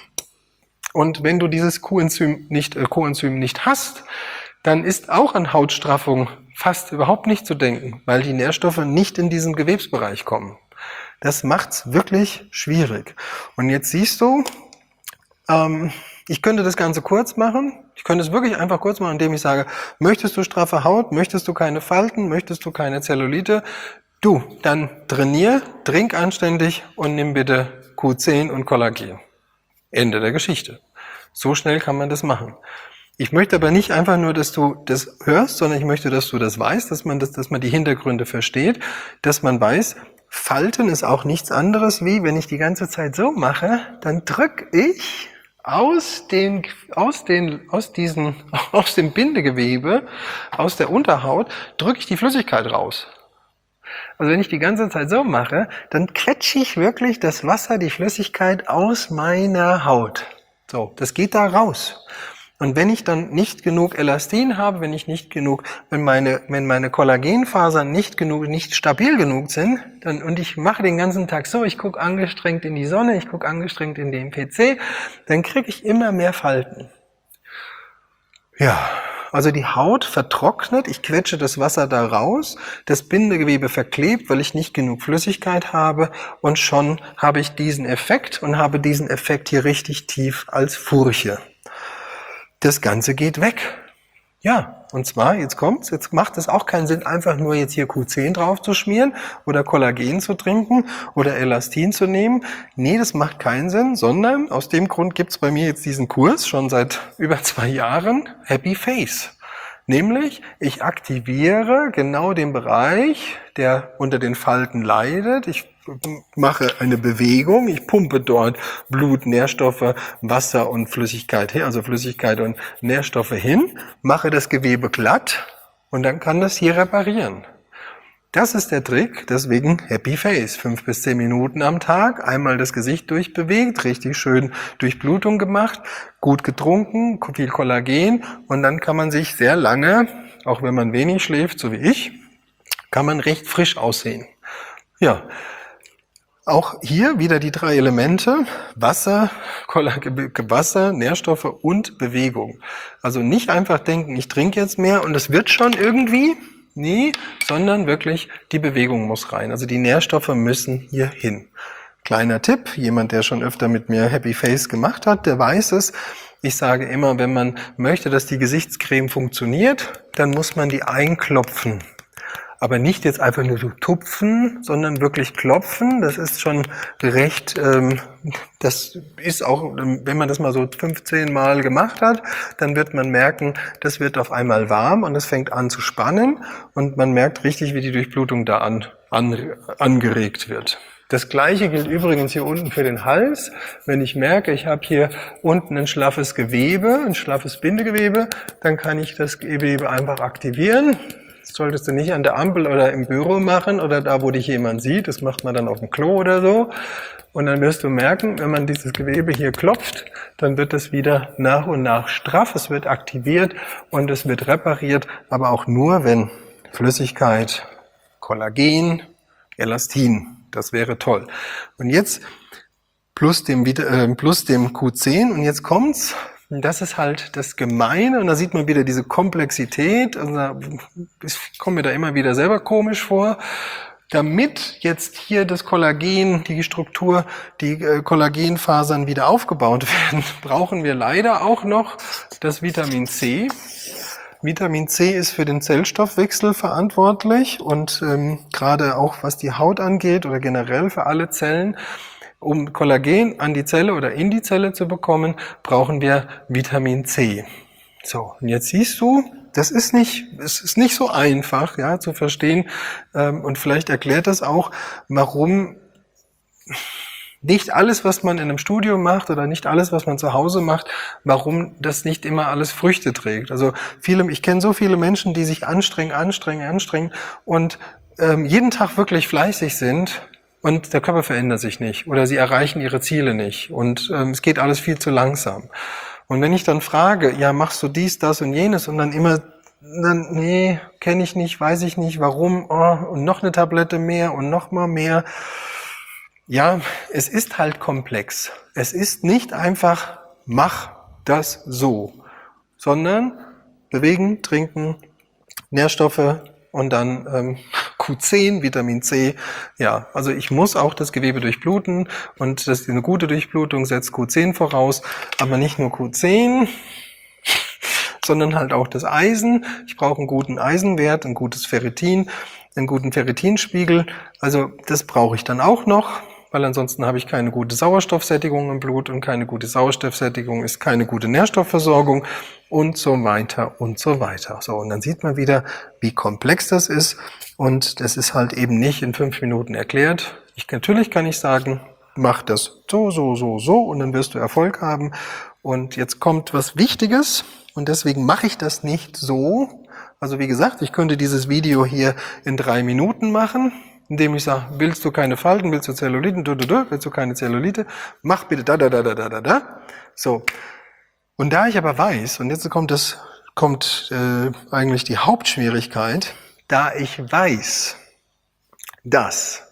A: Und wenn du dieses Coenzym nicht, äh, Coenzym nicht hast, dann ist auch an Hautstraffung fast überhaupt nicht zu denken, weil die Nährstoffe nicht in diesen Gewebsbereich kommen. Das macht's wirklich schwierig. Und jetzt siehst du, ähm, ich könnte das Ganze kurz machen. Ich könnte es wirklich einfach kurz machen, indem ich sage, möchtest du straffe Haut, möchtest du keine Falten, möchtest du keine Zellulite? Du, dann trainier, trink anständig und nimm bitte Q zehn und Kollagen. Ende der Geschichte. So schnell kann man das machen. Ich möchte aber nicht einfach nur, dass du das hörst, sondern ich möchte, dass du das weißt, dass man das, dass man die Hintergründe versteht, dass man weiß, Falten ist auch nichts anderes wie, wenn ich die ganze Zeit so mache, dann drücke ich aus den, aus den, aus diesen, aus dem Bindegewebe, aus der Unterhaut, drücke ich die Flüssigkeit raus. Also wenn ich die ganze Zeit so mache, dann quetsche ich wirklich das Wasser, die Flüssigkeit aus meiner Haut. So, das geht da raus. Und wenn ich dann nicht genug Elastin habe, wenn ich nicht genug, wenn meine, wenn meine Kollagenfasern nicht genug, nicht stabil genug sind, dann, und ich mache den ganzen Tag so, ich gucke angestrengt in die Sonne, ich gucke angestrengt in den P C, dann kriege ich immer mehr Falten. Ja, also die Haut vertrocknet, ich quetsche das Wasser da raus, das Bindegewebe verklebt, weil ich nicht genug Flüssigkeit habe, und schon habe ich diesen Effekt und habe diesen Effekt hier richtig tief als Furche. Das Ganze geht weg. Ja, Und zwar, jetzt kommt's, jetzt macht es auch keinen Sinn, einfach nur jetzt hier Q zehn drauf zu schmieren oder Kollagen zu trinken oder Elastin zu nehmen. Nee, das macht keinen Sinn, sondern aus dem Grund gibt's bei mir jetzt diesen Kurs, schon seit über zwei Jahren, Happy Face. Nämlich, ich aktiviere genau den Bereich, der unter den Falten leidet. Ich mache eine Bewegung, ich pumpe dort Blut, Nährstoffe, Wasser und Flüssigkeit hin, also Flüssigkeit und Nährstoffe hin, mache das Gewebe glatt und dann kann das hier reparieren. Das ist der Trick, deswegen Happy Face. Fünf bis zehn Minuten am Tag, einmal das Gesicht durchbewegt, richtig schön Durchblutung gemacht, gut getrunken, viel Kollagen und dann kann man sich sehr lange, auch wenn man wenig schläft, so wie ich, kann man recht frisch aussehen. Ja, auch hier wieder die drei Elemente, Wasser, Wasser, Nährstoffe und Bewegung. Also nicht einfach denken, ich trinke jetzt mehr und es wird schon irgendwie. Nee, sondern wirklich die Bewegung muss rein. Also die Nährstoffe müssen hier hin. Kleiner Tipp, jemand, der schon öfter mit mir Happy Face gemacht hat, der weiß es. Ich sage immer, wenn man möchte, dass die Gesichtscreme funktioniert, dann muss man die einklopfen. Aber nicht jetzt einfach nur so tupfen, sondern wirklich klopfen. Das ist schon recht, ähm, das ist auch, wenn man das mal so fünfzehn Mal gemacht hat, dann wird man merken, das wird auf einmal warm und es fängt an zu spannen und man merkt richtig, wie die Durchblutung da an, an, angeregt wird. Das Gleiche gilt übrigens hier unten für den Hals. Wenn ich merke, ich habe hier unten ein schlaffes Gewebe, ein schlaffes Bindegewebe, dann kann ich das Gewebe einfach aktivieren. Das solltest du nicht an der Ampel oder im Büro machen oder da, wo dich jemand sieht. Das macht man dann auf dem Klo oder so. Und dann wirst du merken, wenn man dieses Gewebe hier klopft, dann wird es wieder nach und nach straff. Es wird aktiviert und es wird repariert, aber auch nur, wenn Flüssigkeit, Kollagen, Elastin, das wäre toll. Und jetzt plus dem, äh, plus dem Q zehn und jetzt kommt's. Das ist halt das Gemeine und da sieht man wieder diese Komplexität. Also ich komme mir da immer wieder selber komisch vor. Damit jetzt hier das Kollagen, die Struktur, die äh, Kollagenfasern wieder aufgebaut werden, brauchen wir leider auch noch das Vitamin C. Vitamin C ist für den Zellstoffwechsel verantwortlich und ähm, gerade auch was die Haut angeht oder generell für alle Zellen. Um Kollagen an die Zelle oder in die Zelle zu bekommen, brauchen wir Vitamin C. So, und jetzt siehst du, das ist nicht, es ist nicht so einfach, ja, zu verstehen. Ähm, und vielleicht erklärt das auch, warum nicht alles, was man in einem Studio macht oder nicht alles, was man zu Hause macht, warum das nicht immer alles Früchte trägt. Also viele, ich kenne so viele Menschen, die sich anstrengen, anstrengen, anstrengen und ähm, jeden Tag wirklich fleißig sind. Und der Körper verändert sich nicht oder sie erreichen ihre Ziele nicht und ähm, es geht alles viel zu langsam. Und wenn ich dann frage, ja, machst du dies, das und jenes und dann immer, dann, nee, kenne ich nicht, weiß ich nicht, warum, oh, und noch eine Tablette mehr und noch mal mehr. Ja, es ist halt komplex. Es ist nicht einfach, mach das so, sondern bewegen, trinken, Nährstoffe, und dann ähm, Q zehn, Vitamin C. Ja, also ich muss auch das Gewebe durchbluten und das, eine gute Durchblutung setzt Q zehn voraus, aber nicht nur Q zehn, sondern halt auch das Eisen. Ich brauche einen guten Eisenwert, ein gutes Ferritin, einen guten Ferritinspiegel. Also das brauche ich dann auch noch, weil ansonsten habe ich keine gute Sauerstoffsättigung im Blut und keine gute Sauerstoffsättigung ist keine gute Nährstoffversorgung und so weiter und so weiter. So, und dann sieht man wieder, wie komplex das ist und das ist halt eben nicht in fünf Minuten erklärt. Ich, natürlich kann ich sagen, mach das so, so, so, so und dann wirst du Erfolg haben. Und jetzt kommt was Wichtiges und deswegen mache ich das nicht so. Also wie gesagt, ich könnte dieses Video hier in drei Minuten machen, indem ich sage, willst du keine Falten, willst du Zelluliten, du, du, du, willst du keine Zellulite, mach bitte da, da, da, da, da, da, da. So. Und da ich aber weiß, und jetzt kommt das, kommt äh, eigentlich die Hauptschwierigkeit, da ich weiß, dass,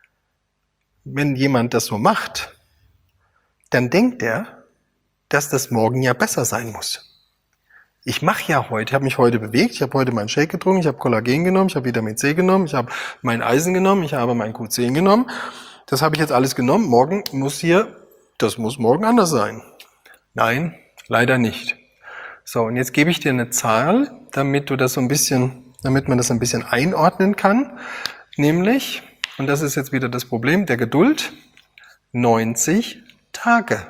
A: wenn jemand das so macht, dann denkt er, dass das morgen ja besser sein muss. Ich mache ja heute, ich habe mich heute bewegt, ich habe heute meinen Shake getrunken, ich habe Kollagen genommen, ich habe Vitamin C genommen, ich habe mein Eisen genommen, ich habe mein Q zehn genommen. Das habe ich jetzt alles genommen. Morgen muss hier, das muss morgen anders sein. Nein, leider nicht. So, und jetzt gebe ich dir eine Zahl, damit du das so ein bisschen, damit man das ein bisschen einordnen kann. Nämlich, und das ist jetzt wieder das Problem der Geduld, neunzig Tage.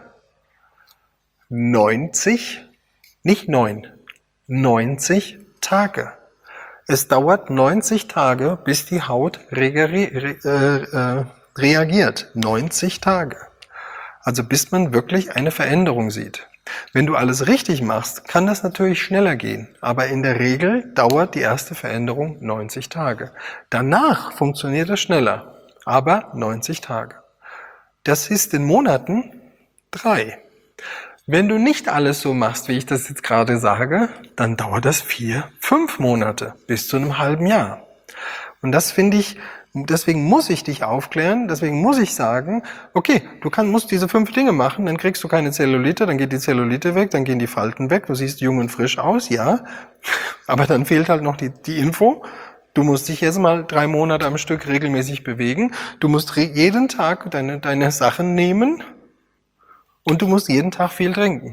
A: neunzig, nicht neun, neunzig Tage. Es dauert neunzig Tage, bis die Haut reagiert. Äh, äh, reagiert. neunzig Tage. Also bis man wirklich eine Veränderung sieht. Wenn du alles richtig machst, kann das natürlich schneller gehen. Aber in der Regel dauert die erste Veränderung neunzig Tage. Danach funktioniert es schneller. Aber neunzig Tage. Das ist in Monaten drei. Wenn du nicht alles so machst, wie ich das jetzt gerade sage, dann dauert das vier, fünf Monate bis zu einem halben Jahr. Und das finde ich, deswegen muss ich dich aufklären, deswegen muss ich sagen, okay, du kann, musst diese fünf Dinge machen, dann kriegst du keine Zellulite, dann geht die Zellulite weg, dann gehen die Falten weg, du siehst jung und frisch aus, ja, aber dann fehlt halt noch die, die Info. Du musst dich jetzt mal drei Monate am Stück regelmäßig bewegen, du musst jeden Tag deine, deine Sachen nehmen, und du musst jeden Tag viel trinken.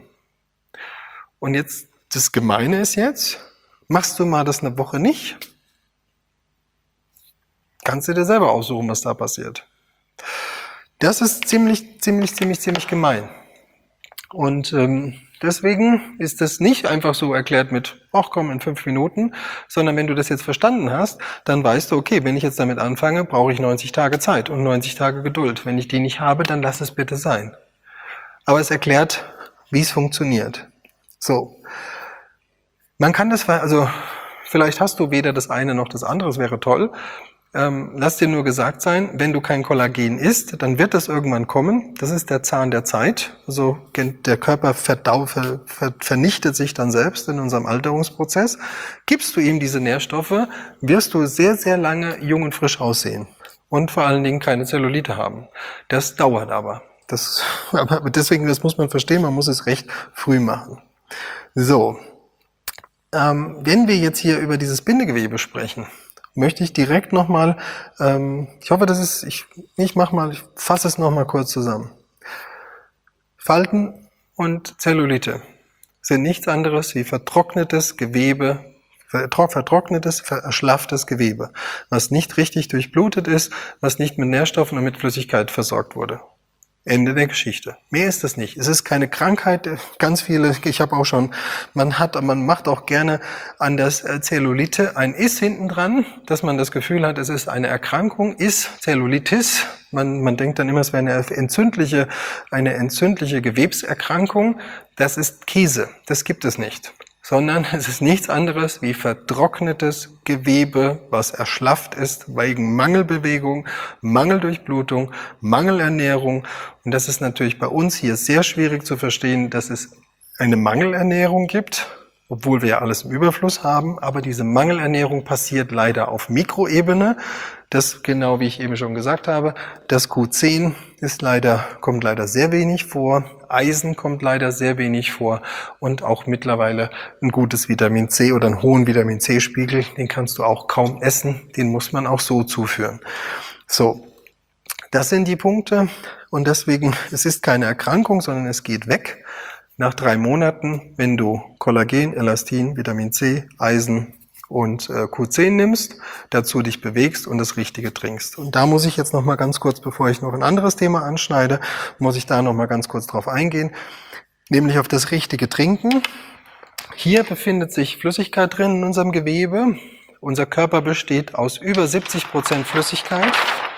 A: Und jetzt, das Gemeine ist jetzt, machst du mal das eine Woche nicht, kannst du dir selber aussuchen, was da passiert. Das ist ziemlich, ziemlich, ziemlich, ziemlich gemein. Und ähm, deswegen ist das nicht einfach so erklärt mit, ach komm, in fünf Minuten, sondern wenn du das jetzt verstanden hast, dann weißt du, okay, wenn ich jetzt damit anfange, brauche ich neunzig Tage Zeit und neunzig Tage Geduld. Wenn ich die nicht habe, dann lass es bitte sein. Aber es erklärt, wie es funktioniert. So. Man kann das, also vielleicht hast du weder das eine noch das andere, das wäre toll. Ähm, lass dir nur gesagt sein, wenn du kein Kollagen isst, dann wird das irgendwann kommen. Das ist der Zahn der Zeit. Also der Körper verdau, ver, ver, vernichtet sich dann selbst in unserem Alterungsprozess. Gibst du ihm diese Nährstoffe, wirst du sehr, sehr lange jung und frisch aussehen. Und vor allen Dingen keine Zellulite haben. Das dauert aber. Das, aber deswegen, das muss man verstehen, man muss es recht früh machen. So, ähm, wenn wir jetzt hier über dieses Bindegewebe sprechen, möchte ich direkt nochmal, ähm, ich hoffe, das ist, ich, ich mach mal, ich fasse es nochmal kurz zusammen. Falten und Zellulite sind nichts anderes wie vertrocknetes Gewebe, vertrocknetes, erschlafftes Gewebe, was nicht richtig durchblutet ist, was nicht mit Nährstoffen und mit Flüssigkeit versorgt wurde. Ende der Geschichte. Mehr ist das nicht. Es ist keine Krankheit. Ganz viele, ich habe auch schon, man hat, man macht auch gerne an das Zellulite ein Is hinten dran, dass man das Gefühl hat, es ist eine Erkrankung, Is, Zellulitis. Man, man denkt dann immer, es wäre eine entzündliche, eine entzündliche Gewebserkrankung. Das ist Käse. Das gibt es nicht. Sondern es ist nichts anderes wie vertrocknetes Gewebe, was erschlafft ist wegen Mangelbewegung, Mangeldurchblutung, Mangelernährung. Und das ist natürlich bei uns hier sehr schwierig zu verstehen, dass es eine Mangelernährung gibt, obwohl wir ja alles im Überfluss haben. Aber diese Mangelernährung passiert leider auf Mikroebene. Das, genau wie ich eben schon gesagt habe, das Q zehn ist leider, kommt leider sehr wenig vor. Eisen kommt leider sehr wenig vor und auch mittlerweile ein gutes Vitamin C oder einen hohen Vitamin C-Spiegel, den kannst du auch kaum essen, den muss man auch so zuführen. So, das sind die Punkte und deswegen, es ist keine Erkrankung, sondern es geht weg. Nach drei Monaten, wenn du Kollagen, Elastin, Vitamin C, Eisen und äh, Q zehn nimmst, dazu dich bewegst und das Richtige trinkst. Und da muss ich jetzt noch mal ganz kurz, bevor ich noch ein anderes Thema anschneide, muss ich da noch mal ganz kurz drauf eingehen, nämlich auf das richtige Trinken. Hier befindet sich Flüssigkeit drin in unserem Gewebe. Unser Körper besteht aus über siebzig Prozent Flüssigkeit.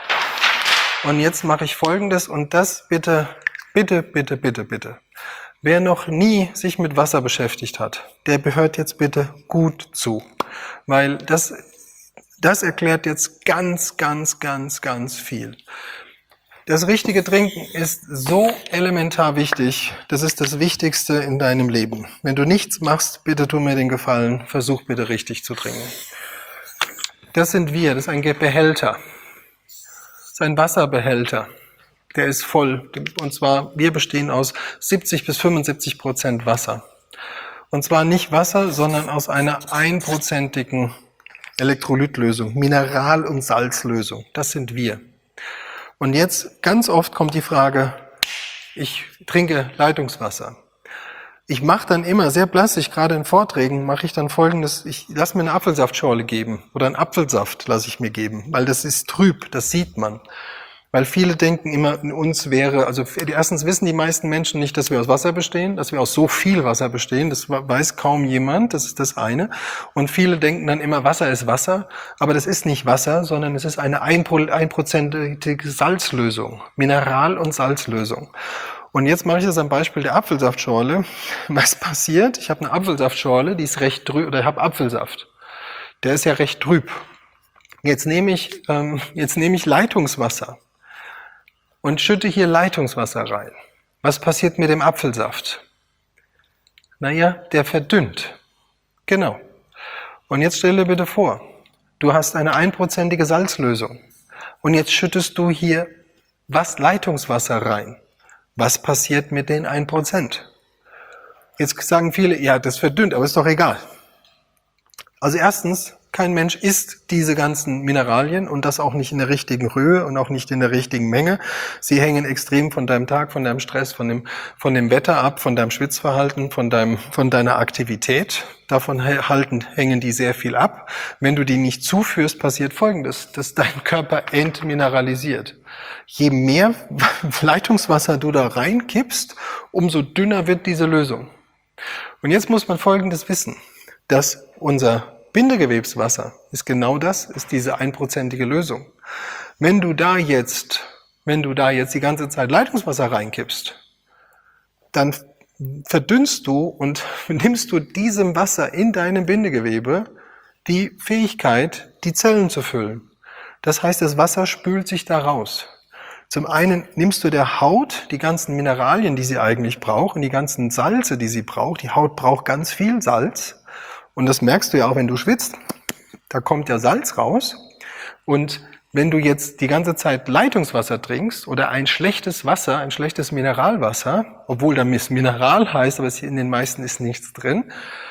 A: Und jetzt mache ich Folgendes und das bitte, bitte, bitte, bitte, bitte. Wer noch nie sich mit Wasser beschäftigt hat, der hört jetzt bitte gut zu, weil das, das erklärt jetzt ganz, ganz, ganz, ganz viel. Das richtige Trinken ist so elementar wichtig, das ist das Wichtigste in deinem Leben. Wenn du nichts machst, bitte tu mir den Gefallen, versuch bitte richtig zu trinken. Das sind wir, das ist ein Behälter, das ist ein Wasserbehälter. Der ist voll. Und zwar, wir bestehen aus siebzig bis fünfundsiebzig Prozent Wasser. Und zwar nicht Wasser, sondern aus einer einprozentigen Elektrolytlösung, Mineral- und Salzlösung. Das sind wir. Und jetzt, ganz oft kommt die Frage, ich trinke Leitungswasser. Ich mache dann immer sehr plastisch, gerade in Vorträgen, mache ich dann Folgendes: Ich lasse mir eine Apfelsaftschorle geben oder einen Apfelsaft lasse ich mir geben, weil das ist trüb, das sieht man. Weil viele denken immer, in uns wäre, also erstens wissen die meisten Menschen nicht, dass wir aus Wasser bestehen, dass wir aus so viel Wasser bestehen, das weiß kaum jemand, das ist das eine. Und viele denken dann immer, Wasser ist Wasser, aber das ist nicht Wasser, sondern es ist eine einprozentige Salzlösung, Mineral- und Salzlösung. Und jetzt mache ich das am Beispiel der Apfelsaftschorle. Was passiert? Ich habe eine Apfelsaftschorle, die ist recht trüb, oder ich habe Apfelsaft. Der ist ja recht trüb. Jetzt nehme ich, ähm, jetzt nehme ich Leitungswasser und schütte hier Leitungswasser rein. Was passiert mit dem Apfelsaft? Naja, der verdünnt. Genau. Und jetzt stell dir bitte vor, du hast eine einprozentige Salzlösung und jetzt schüttest du hier was Leitungswasser rein. Was passiert mit den ein Prozent? Jetzt sagen viele, ja, das verdünnt, aber ist doch egal. Also erstens, kein Mensch isst diese ganzen Mineralien und das auch nicht in der richtigen Höhe und auch nicht in der richtigen Menge. Sie hängen extrem von deinem Tag, von deinem Stress, von dem, von dem Wetter ab, von deinem Schwitzverhalten, von deinem, von deiner Aktivität. Davon halten, hängen die sehr viel ab. Wenn du die nicht zuführst, passiert Folgendes, dass dein Körper entmineralisiert. Je mehr Leitungswasser du da reinkippst, umso dünner wird diese Lösung. Und jetzt muss man Folgendes wissen, dass unser Bindegewebswasser ist genau das, ist diese einprozentige Lösung. Wenn du da jetzt, wenn du da jetzt die ganze Zeit Leitungswasser reinkippst, dann verdünnst du und nimmst du diesem Wasser in deinem Bindegewebe die Fähigkeit, die Zellen zu füllen. Das heißt, das Wasser spült sich da raus. Zum einen nimmst du der Haut die ganzen Mineralien, die sie eigentlich braucht, und die ganzen Salze, die sie braucht. Die Haut braucht ganz viel Salz. Und das merkst du ja auch, wenn du schwitzt. Da kommt ja Salz raus. Und wenn du jetzt die ganze Zeit Leitungswasser trinkst oder ein schlechtes Wasser, ein schlechtes Mineralwasser, obwohl da Mineral heißt, aber in den meisten ist nichts drin,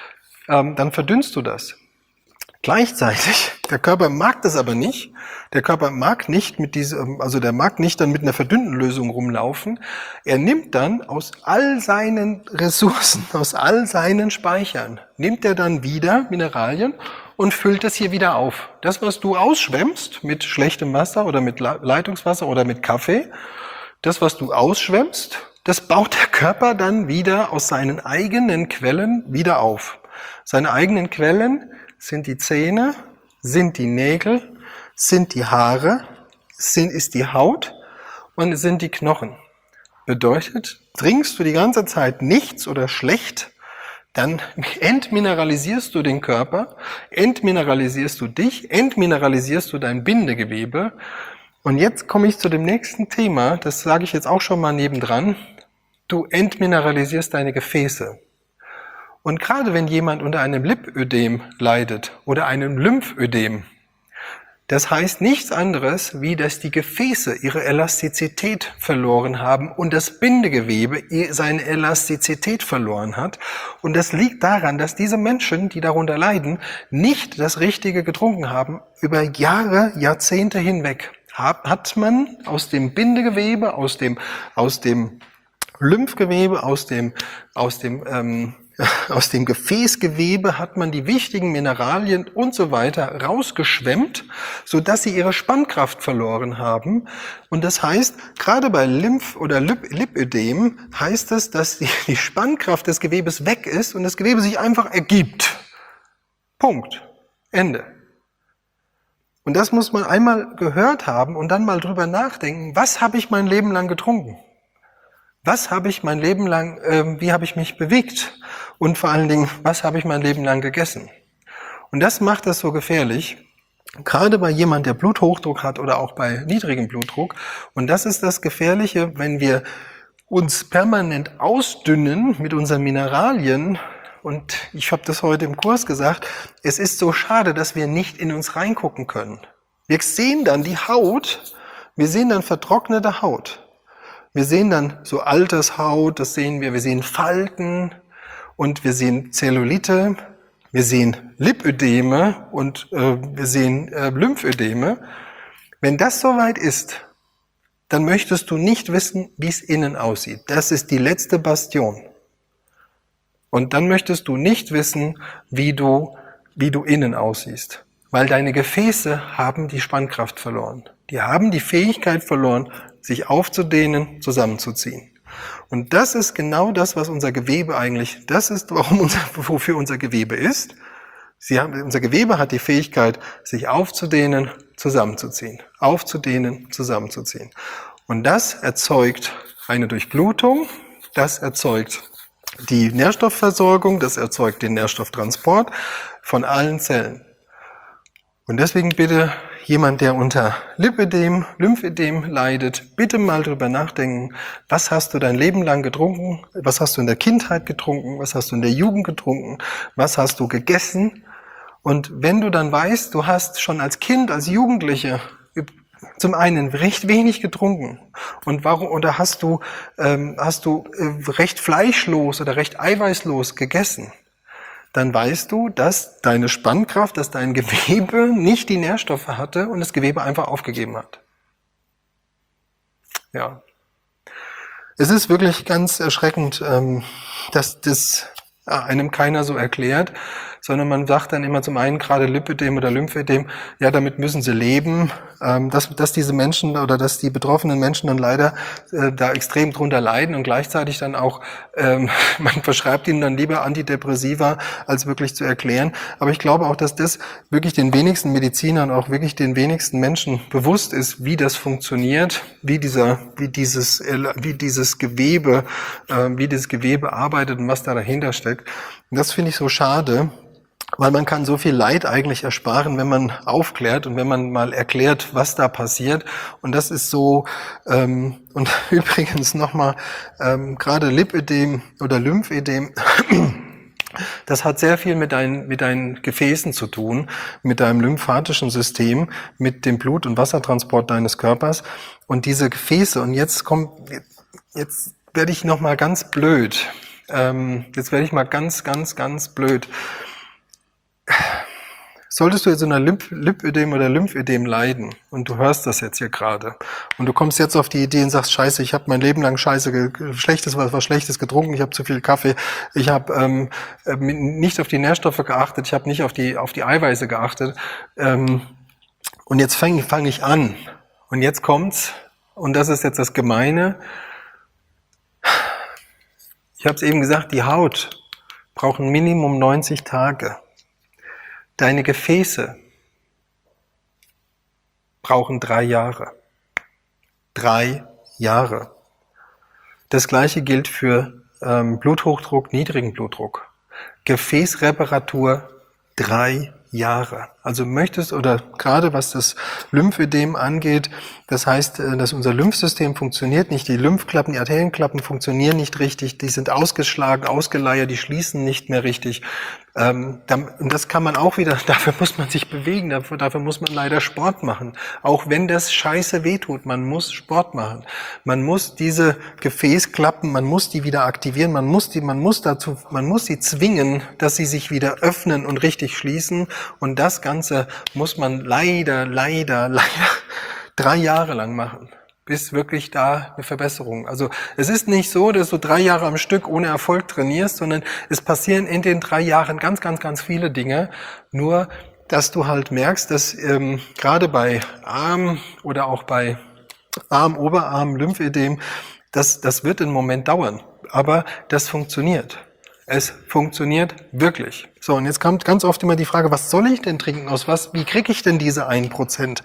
A: ähm, dann verdünnst du das. Gleichzeitig, der Körper mag das aber nicht. Der Körper mag nicht mit diesem, also der mag nicht dann mit einer verdünnten Lösung rumlaufen. Er nimmt dann aus all seinen Ressourcen, aus all seinen Speichern, nimmt er dann wieder Mineralien und füllt das hier wieder auf. Das, was du ausschwemmst mit schlechtem Wasser oder mit Leitungswasser oder mit Kaffee, das, was du ausschwemmst, das baut der Körper dann wieder aus seinen eigenen Quellen wieder auf. Seine eigenen Quellen sind die Zähne, sind die Nägel, sind die Haare, sind, ist die Haut und sind die Knochen. Bedeutet, trinkst du die ganze Zeit nichts oder schlecht, dann entmineralisierst du den Körper, entmineralisierst du dich, entmineralisierst du dein Bindegewebe. Und jetzt komme ich zu dem nächsten Thema, das sage ich jetzt auch schon mal nebendran. Du entmineralisierst deine Gefäße. Und gerade wenn jemand unter einem Lipödem leidet oder einem Lymphödem, das heißt nichts anderes, wie dass die Gefäße ihre Elastizität verloren haben und das Bindegewebe seine Elastizität verloren hat. Und das liegt daran, dass diese Menschen, die darunter leiden, nicht das Richtige getrunken haben. Über Jahre, Jahrzehnte hinweg hat man aus dem Bindegewebe, aus dem, aus dem Lymphgewebe, aus dem, aus dem, ähm, aus dem Gefäßgewebe hat man die wichtigen Mineralien und so weiter rausgeschwemmt, sodass sie ihre Spannkraft verloren haben. Und das heißt, gerade bei Lymph- oder Lip- Lipödem heißt es, dass die, die Spannkraft des Gewebes weg ist und das Gewebe sich einfach ergibt. Punkt. Ende. Und das muss man einmal gehört haben und dann mal drüber nachdenken, was habe ich mein Leben lang getrunken? Was habe ich mein Leben lang, äh, wie habe ich mich bewegt? Und vor allen Dingen, was habe ich mein Leben lang gegessen? Und das macht das so gefährlich, gerade bei jemand, der Bluthochdruck hat oder auch bei niedrigem Blutdruck. Und das ist das Gefährliche, wenn wir uns permanent ausdünnen mit unseren Mineralien. Und ich habe das heute im Kurs gesagt, es ist so schade, dass wir nicht in uns reingucken können. Wir sehen dann die Haut, wir sehen dann vertrocknete Haut. Wir sehen dann so Altershaut, das sehen wir, wir sehen Falten und wir sehen Zellulite, wir sehen Lipödeme und äh, wir sehen äh, Lymphödeme. Wenn das soweit ist, dann möchtest du nicht wissen, wie es innen aussieht. Das ist die letzte Bastion. Und dann möchtest du nicht wissen, wie du, wie du innen aussiehst. Weil deine Gefäße haben die Spannkraft verloren. Die haben die Fähigkeit verloren, sich aufzudehnen, zusammenzuziehen. Und das ist genau das, was unser Gewebe eigentlich, das ist, warum unser, wofür unser Gewebe ist. Sie haben, unser Gewebe hat die Fähigkeit, sich aufzudehnen, zusammenzuziehen. Aufzudehnen, zusammenzuziehen. Und das erzeugt eine Durchblutung, das erzeugt die Nährstoffversorgung, das erzeugt den Nährstofftransport von allen Zellen. Und deswegen bitte jemand, der unter Lipödem, Lymphödem leidet, bitte mal drüber nachdenken, was hast du dein Leben lang getrunken, was hast du in der Kindheit getrunken, was hast du in der Jugend getrunken, was hast du gegessen. Und wenn du dann weißt, du hast schon als Kind, als Jugendliche zum einen recht wenig getrunken und warum oder hast du ähm, hast du äh, recht fleischlos oder recht eiweißlos gegessen, dann weißt du, dass deine Spannkraft, dass dein Gewebe nicht die Nährstoffe hatte und das Gewebe einfach aufgegeben hat. Ja, es ist wirklich ganz erschreckend, ähm, dass das einem keiner so erklärt, sondern man sagt dann immer zum einen gerade Lipödem oder Lymphödem, ja, damit müssen sie leben, ähm, dass, dass diese Menschen oder dass die betroffenen Menschen dann leider äh, da extrem drunter leiden und gleichzeitig dann auch, ähm, man verschreibt ihnen dann lieber Antidepressiva, als wirklich zu erklären. Aber ich glaube auch, dass das wirklich den wenigsten Medizinern, auch wirklich den wenigsten Menschen bewusst ist, wie das funktioniert, wie dieser, wie dieses, wie dieses Gewebe, äh, wie dieses Gewebe arbeitet und was da dahinter steckt. Und das finde ich so schade. Weil man kann so viel Leid eigentlich ersparen, wenn man aufklärt und wenn man mal erklärt, was da passiert. Und das ist so, ähm, und übrigens nochmal, ähm, gerade Lipödem oder Lymphödem, das hat sehr viel mit deinen, mit deinen Gefäßen zu tun, mit deinem lymphatischen System, mit dem Blut- und Wassertransport deines Körpers. Und diese Gefäße, und jetzt kommt, jetzt werde ich nochmal ganz blöd, ähm, jetzt werde ich mal ganz, ganz, ganz blöd. Solltest du jetzt in einer Lymph- Lipödem oder Lymphödem leiden und du hörst das jetzt hier gerade und du kommst jetzt auf die Idee und sagst, scheiße, ich habe mein Leben lang scheiße, ge- schlechtes, was, was Schlechtes getrunken, ich habe zu viel Kaffee, ich habe ähm, nicht auf die Nährstoffe geachtet, ich habe nicht auf die, auf die Eiweiße geachtet ähm, und jetzt fange fang ich an und jetzt kommt's und das ist jetzt das Gemeine. Ich habe es eben gesagt, die Haut braucht ein Minimum neunzig Tage. Deine Gefäße brauchen drei Jahre. Drei Jahre. Das Gleiche gilt für ähm, Bluthochdruck, niedrigen Blutdruck. Gefäßreparatur, drei Jahre. Also möchtest, oder gerade was das Lymphödem angeht, das heißt, dass unser Lymphsystem funktioniert nicht, die Lymphklappen, die Arterienklappen funktionieren nicht richtig, die sind ausgeschlagen, ausgeleiert, die schließen nicht mehr richtig. Ähm, und das kann man auch wieder, dafür muss man sich bewegen, dafür, dafür muss man leider Sport machen. Auch wenn das scheiße wehtut, man muss Sport machen. Man muss diese Gefäßklappen, man muss die wieder aktivieren, man muss die, man muss dazu, man muss sie zwingen, dass sie sich wieder öffnen und richtig schließen. Und das Ganze muss man leider, leider, leider drei Jahre lang machen, bis wirklich da eine Verbesserung. Also es ist nicht so, dass du drei Jahre am Stück ohne Erfolg trainierst, sondern es passieren in den drei Jahren ganz, ganz, ganz viele Dinge. Nur, dass du halt merkst, dass ähm, gerade bei Arm oder auch bei Arm, Oberarm, Lymphödem, das, das wird einen Moment dauern. Aber das funktioniert. Es funktioniert wirklich. So, und jetzt kommt ganz oft immer die Frage, was soll ich denn trinken? Aus was? Wie kriege ich denn diese ein Prozent?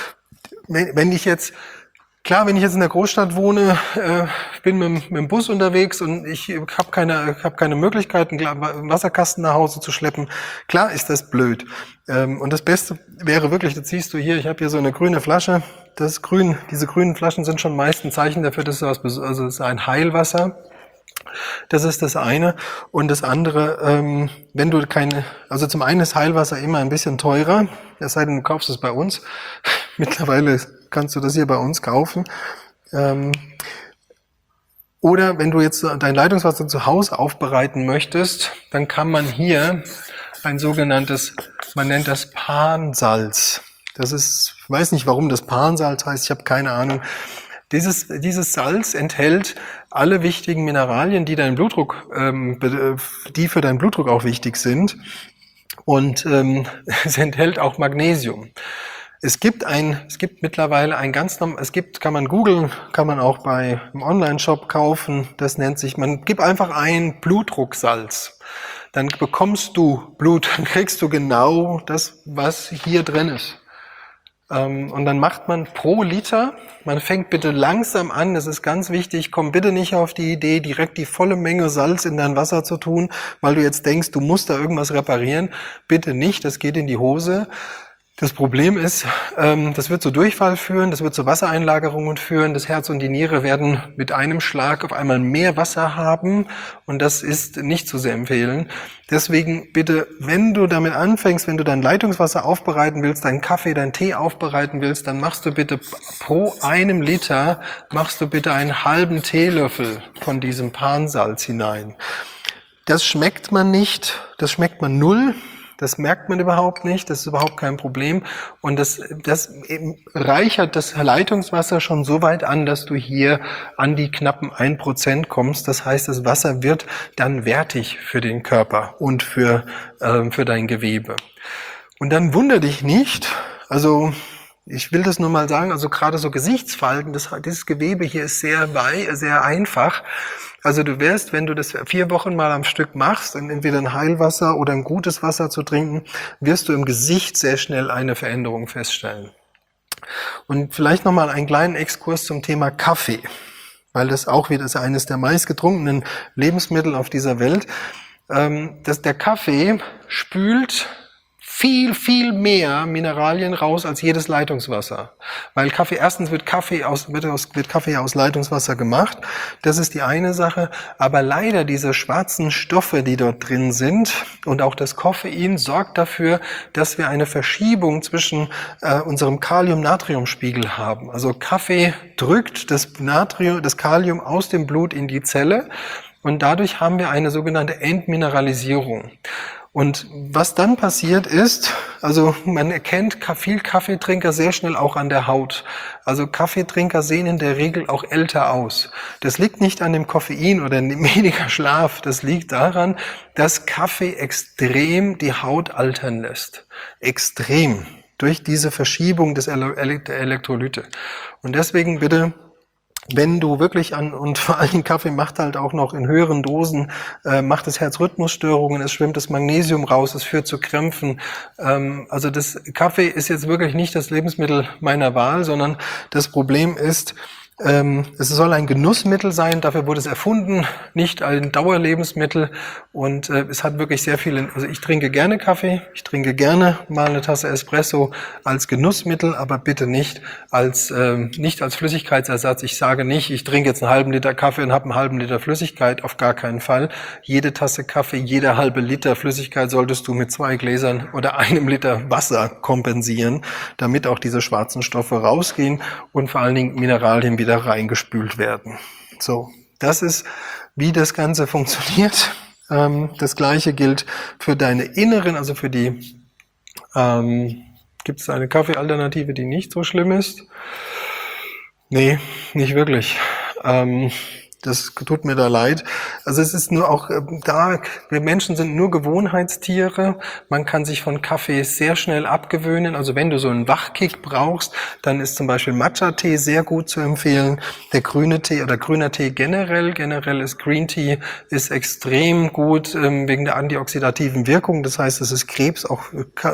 A: Wenn, wenn ich jetzt, klar, wenn ich jetzt in der Großstadt wohne, äh, bin mit, mit dem Bus unterwegs und ich habe keine, hab keine Möglichkeit, einen Wasserkasten nach Hause zu schleppen, klar ist das blöd. Ähm, und das Beste wäre wirklich, das siehst du hier, ich habe hier so eine grüne Flasche. Das grün, diese grünen Flaschen sind schon meist ein Zeichen dafür, dass es was, also es ist ein Heilwasser. Das ist das eine. Und das andere, ähm, wenn du keine, also zum einen ist Heilwasser immer ein bisschen teurer, es sei denn, du kaufst es bei uns. Mittlerweile kannst du das hier bei uns kaufen. Ähm, oder wenn du jetzt dein Leitungswasser zu Hause aufbereiten möchtest, dann kann man hier ein sogenanntes, man nennt das Pansalz. Das ist, ich weiß nicht, warum das Pansalz heißt, ich habe keine Ahnung. Dieses, dieses Salz enthält alle wichtigen Mineralien, die deinen Blutdruck, ähm, die für deinen Blutdruck auch wichtig sind. Und ähm, es enthält auch Magnesium. Es gibt ein, es gibt mittlerweile ein ganz normal, es gibt, kann man googeln, kann man auch bei einem Online-Shop kaufen. Das nennt sich, man gibt einfach ein Blutdrucksalz. Dann bekommst du Blut, dann kriegst du genau das, was hier drin ist. Und dann macht man pro Liter, man fängt bitte langsam an, das ist ganz wichtig, komm bitte nicht auf die Idee, direkt die volle Menge Salz in dein Wasser zu tun, weil du jetzt denkst, du musst da irgendwas reparieren. Bitte nicht, das geht in die Hose. Das Problem ist, ähm, das wird zu Durchfall führen, das wird zu Wassereinlagerungen führen, das Herz und die Niere werden mit einem Schlag auf einmal mehr Wasser haben und das ist nicht zu sehr empfehlen. Deswegen bitte, wenn du damit anfängst, wenn du dein Leitungswasser aufbereiten willst, deinen Kaffee, deinen Tee aufbereiten willst, dann machst du bitte pro einem Liter, machst du bitte einen halben Teelöffel von diesem Pansalz hinein. Das schmeckt man nicht, das schmeckt man null. Das merkt man überhaupt nicht, das ist überhaupt kein Problem. Und das, das reichert das Leitungswasser schon so weit an, dass du hier an die knappen ein Prozent kommst. Das heißt, das Wasser wird dann wertig für den Körper und für, äh, für dein Gewebe. Und dann wundere dich nicht, also ich will das nur mal sagen, also gerade so Gesichtsfalten, das, dieses Gewebe hier ist sehr wei, sehr einfach. Also du wirst, wenn du das vier Wochen mal am Stück machst, entweder ein Heilwasser oder ein gutes Wasser zu trinken, wirst du im Gesicht sehr schnell eine Veränderung feststellen. Und vielleicht nochmal einen kleinen Exkurs zum Thema Kaffee, weil das auch wieder ist eines der meistgetrunkenen Lebensmittel auf dieser Welt. Dass der Kaffee spült viel, viel mehr Mineralien raus als jedes Leitungswasser. Weil Kaffee, erstens wird Kaffee aus, wird aus, wird Kaffee aus Leitungswasser gemacht. Das ist die eine Sache. Aber leider diese schwarzen Stoffe, die dort drin sind und auch das Koffein sorgt dafür, dass wir eine Verschiebung zwischen äh, unserem Kalium-Natrium-Spiegel haben. Also Kaffee drückt das Natrium, das Kalium aus dem Blut in die Zelle und dadurch haben wir eine sogenannte Entmineralisierung. Und was dann passiert ist, also man erkennt viel Kaffeetrinker sehr schnell auch an der Haut. Also Kaffeetrinker sehen in der Regel auch älter aus. Das liegt nicht an dem Koffein oder weniger Schlaf, das liegt daran, dass Kaffee extrem die Haut altern lässt. Extrem. Durch diese Verschiebung des Ele- der Elektrolyte. Und deswegen bitte, wenn du wirklich an, und vor allem Kaffee macht halt auch noch in höheren Dosen, äh, macht es Herzrhythmusstörungen, es schwimmt das Magnesium raus, es führt zu Krämpfen. Ähm, also das Kaffee ist jetzt wirklich nicht das Lebensmittel meiner Wahl, sondern das Problem ist, ähm, es soll ein Genussmittel sein, dafür wurde es erfunden, nicht ein Dauerlebensmittel und äh, es hat wirklich sehr viele, also ich trinke gerne Kaffee, ich trinke gerne mal eine Tasse Espresso als Genussmittel, aber bitte nicht als äh, nicht als Flüssigkeitsersatz. Ich sage nicht, ich trinke jetzt einen halben Liter Kaffee und habe einen halben Liter Flüssigkeit, auf gar keinen Fall. Jede Tasse Kaffee, jeder halbe Liter Flüssigkeit solltest du mit zwei Gläsern oder einem Liter Wasser kompensieren, damit auch diese schwarzen Stoffe rausgehen und vor allen Dingen Mineralien wieder reingespült werden. So, das ist, wie das Ganze funktioniert. Ähm, das Gleiche gilt für deine inneren, also für die, ähm, gibt es eine Kaffeealternative, die nicht so schlimm ist? Nee, nicht wirklich. Ähm, Das tut mir da leid. Also es ist nur auch da, wir Menschen sind nur Gewohnheitstiere. Man kann sich von Kaffee sehr schnell abgewöhnen. Also wenn du so einen Wachkick brauchst, dann ist zum Beispiel Matcha-Tee sehr gut zu empfehlen. Der grüne Tee oder grüner Tee generell, generell ist Green Tea, ist extrem gut ähm, wegen der antioxidativen Wirkung. Das heißt, es ist Krebs auch...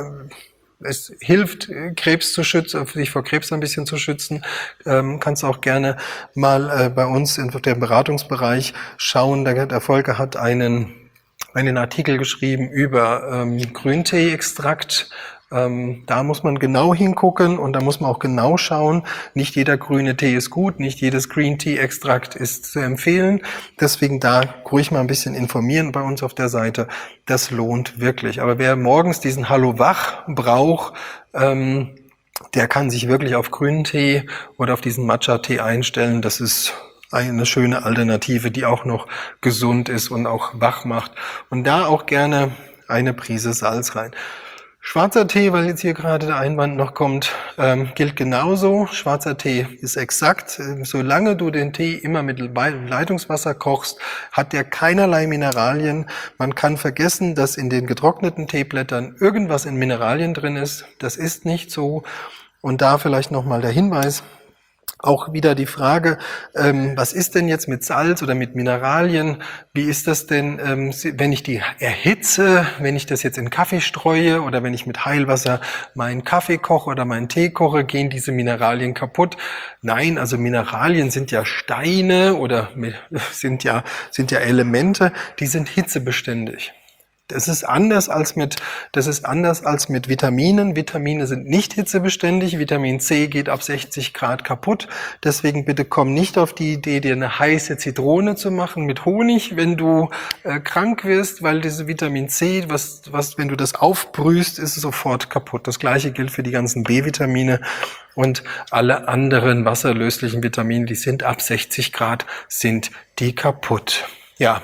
A: Es hilft, Krebs zu schützen, sich vor Krebs ein bisschen zu schützen. Ähm, kannst auch gerne mal äh, bei uns in dem Beratungsbereich schauen. Der, der Volker hat einen, einen Artikel geschrieben über ähm, Grüntee-Extrakt. Ähm, da muss man genau hingucken und da muss man auch genau schauen. Nicht jeder grüne Tee ist gut, nicht jedes Green Tea Extrakt ist zu empfehlen. Deswegen da ruhig mal ein bisschen informieren bei uns auf der Seite. Das lohnt wirklich. Aber wer morgens diesen Hallo Wach braucht, ähm, der kann sich wirklich auf grünen Tee oder auf diesen Matcha-Tee einstellen. Das ist eine schöne Alternative, die auch noch gesund ist und auch wach macht. Und da auch gerne eine Prise Salz rein. Schwarzer Tee, weil jetzt hier gerade der Einwand noch kommt, ähm, gilt genauso. Schwarzer Tee ist exakt. Solange du den Tee immer mit Leitungswasser kochst, hat der keinerlei Mineralien. Man kann vergessen, dass in den getrockneten Teeblättern irgendwas in Mineralien drin ist. Das ist nicht so. Und da vielleicht nochmal der Hinweis. Auch wieder die Frage, ähm, was ist denn jetzt mit Salz oder mit Mineralien? Wie ist das denn, ähm, wenn ich die erhitze, wenn ich das jetzt in Kaffee streue oder wenn ich mit Heilwasser meinen Kaffee koche oder meinen Tee koche, gehen diese Mineralien kaputt? Nein, also Mineralien sind ja Steine oder sind ja, sind ja Elemente, die sind hitzebeständig. Das ist anders als mit, das ist anders als mit Vitaminen. Vitamine sind nicht hitzebeständig. Vitamin C geht ab sechzig Grad kaputt. Deswegen bitte komm nicht auf die Idee, dir eine heiße Zitrone zu machen mit Honig, wenn du äh, krank wirst, weil diese Vitamin C, was, was, wenn du das aufbrühst, ist es sofort kaputt. Das Gleiche gilt für die ganzen B-Vitamine und alle anderen wasserlöslichen Vitamine, die sind ab sechzig Grad, sind die kaputt. Ja.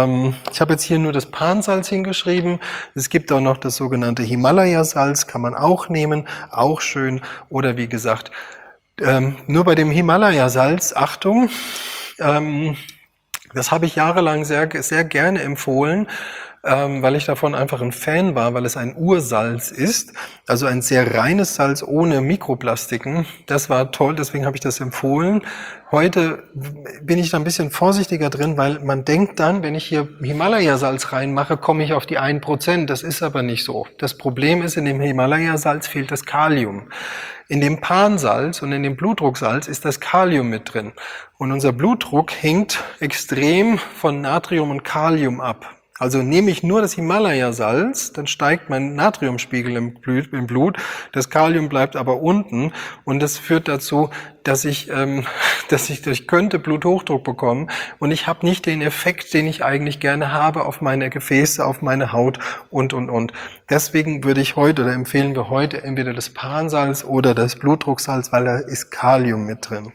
A: Ich habe jetzt hier nur das Pansalz hingeschrieben. Es gibt auch noch das sogenannte Himalaya-Salz, kann man auch nehmen, auch schön. Oder wie gesagt, ähm, nur bei dem Himalaya-Salz, Achtung, ähm, das habe ich jahrelang sehr, sehr gerne empfohlen, ähm, weil ich davon einfach ein Fan war, weil es ein Ursalz ist, also ein sehr reines Salz ohne Mikroplastiken. Das war toll, deswegen habe ich das empfohlen. Heute bin ich da ein bisschen vorsichtiger drin, weil man denkt dann, wenn ich hier Himalaya-Salz reinmache, komme ich auf die ein Prozent. Das ist aber nicht so. Das Problem ist, in dem Himalaya-Salz fehlt das Kalium. In dem Pansalz und in dem Blutdrucksalz ist das Kalium mit drin. Und unser Blutdruck hängt extrem von Natrium und Kalium ab. Also nehme ich nur das Himalaya-Salz, dann steigt mein Natriumspiegel im Blut, das Kalium bleibt aber unten und das führt dazu, dass ich, ähm, dass ich, ich könnte Bluthochdruck bekommen und ich habe nicht den Effekt, den ich eigentlich gerne habe auf meine Gefäße, auf meine Haut und, und, und. Deswegen würde ich heute oder empfehlen wir heute entweder das Pansalz oder das Blutdrucksalz, weil da ist Kalium mit drin.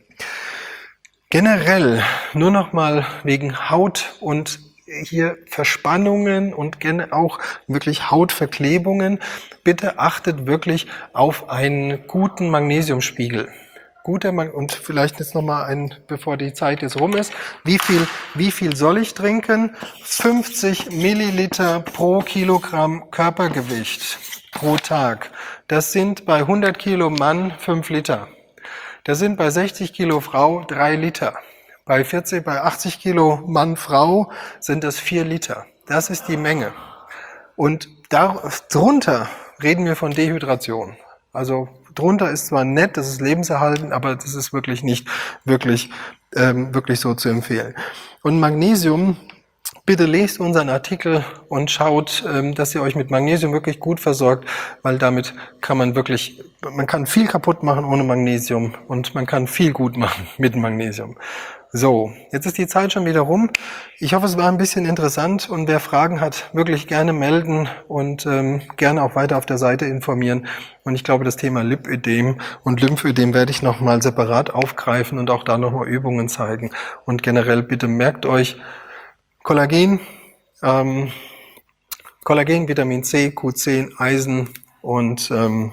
A: Generell, nur noch mal wegen Haut und hier Verspannungen und gerne auch wirklich Hautverklebungen. Bitte achtet wirklich auf einen guten Magnesiumspiegel. Guter Mag- und vielleicht jetzt nochmal ein, bevor die Zeit jetzt rum ist. Wie viel, wie viel soll ich trinken? fünfzig Milliliter pro Kilogramm Körpergewicht pro Tag. Das sind bei hundert Kilo Mann fünf Liter. Das sind bei sechzig Kilo Frau drei Liter. Bei vierzig, bei achtzig Kilo Mann, Frau sind das vier Liter. Das ist die Menge. Und darunter reden wir von Dehydration. Also drunter ist zwar nett, das ist lebenserhaltend, aber das ist wirklich nicht wirklich, ähm, wirklich so zu empfehlen. Und Magnesium, bitte lest unseren Artikel und schaut, ähm, dass ihr euch mit Magnesium wirklich gut versorgt, weil damit kann man wirklich, man kann viel kaputt machen ohne Magnesium und man kann viel gut machen mit Magnesium. So, jetzt ist die Zeit schon wieder rum. Ich hoffe, es war ein bisschen interessant und wer Fragen hat, wirklich gerne melden und ähm, gerne auch weiter auf der Seite informieren. Und ich glaube, das Thema Lipödem und Lymphödem werde ich nochmal separat aufgreifen und auch da nochmal Übungen zeigen. Und generell bitte merkt euch, Kollagen, ähm, Kollagen, Vitamin C, Q zehn, Eisen und ähm,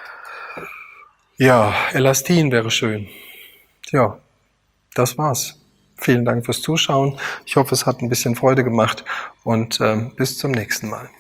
A: ja, Elastin wäre schön. Ja. Das war's. Vielen Dank fürs Zuschauen. Ich hoffe, es hat ein bisschen Freude gemacht und äh, bis zum nächsten Mal.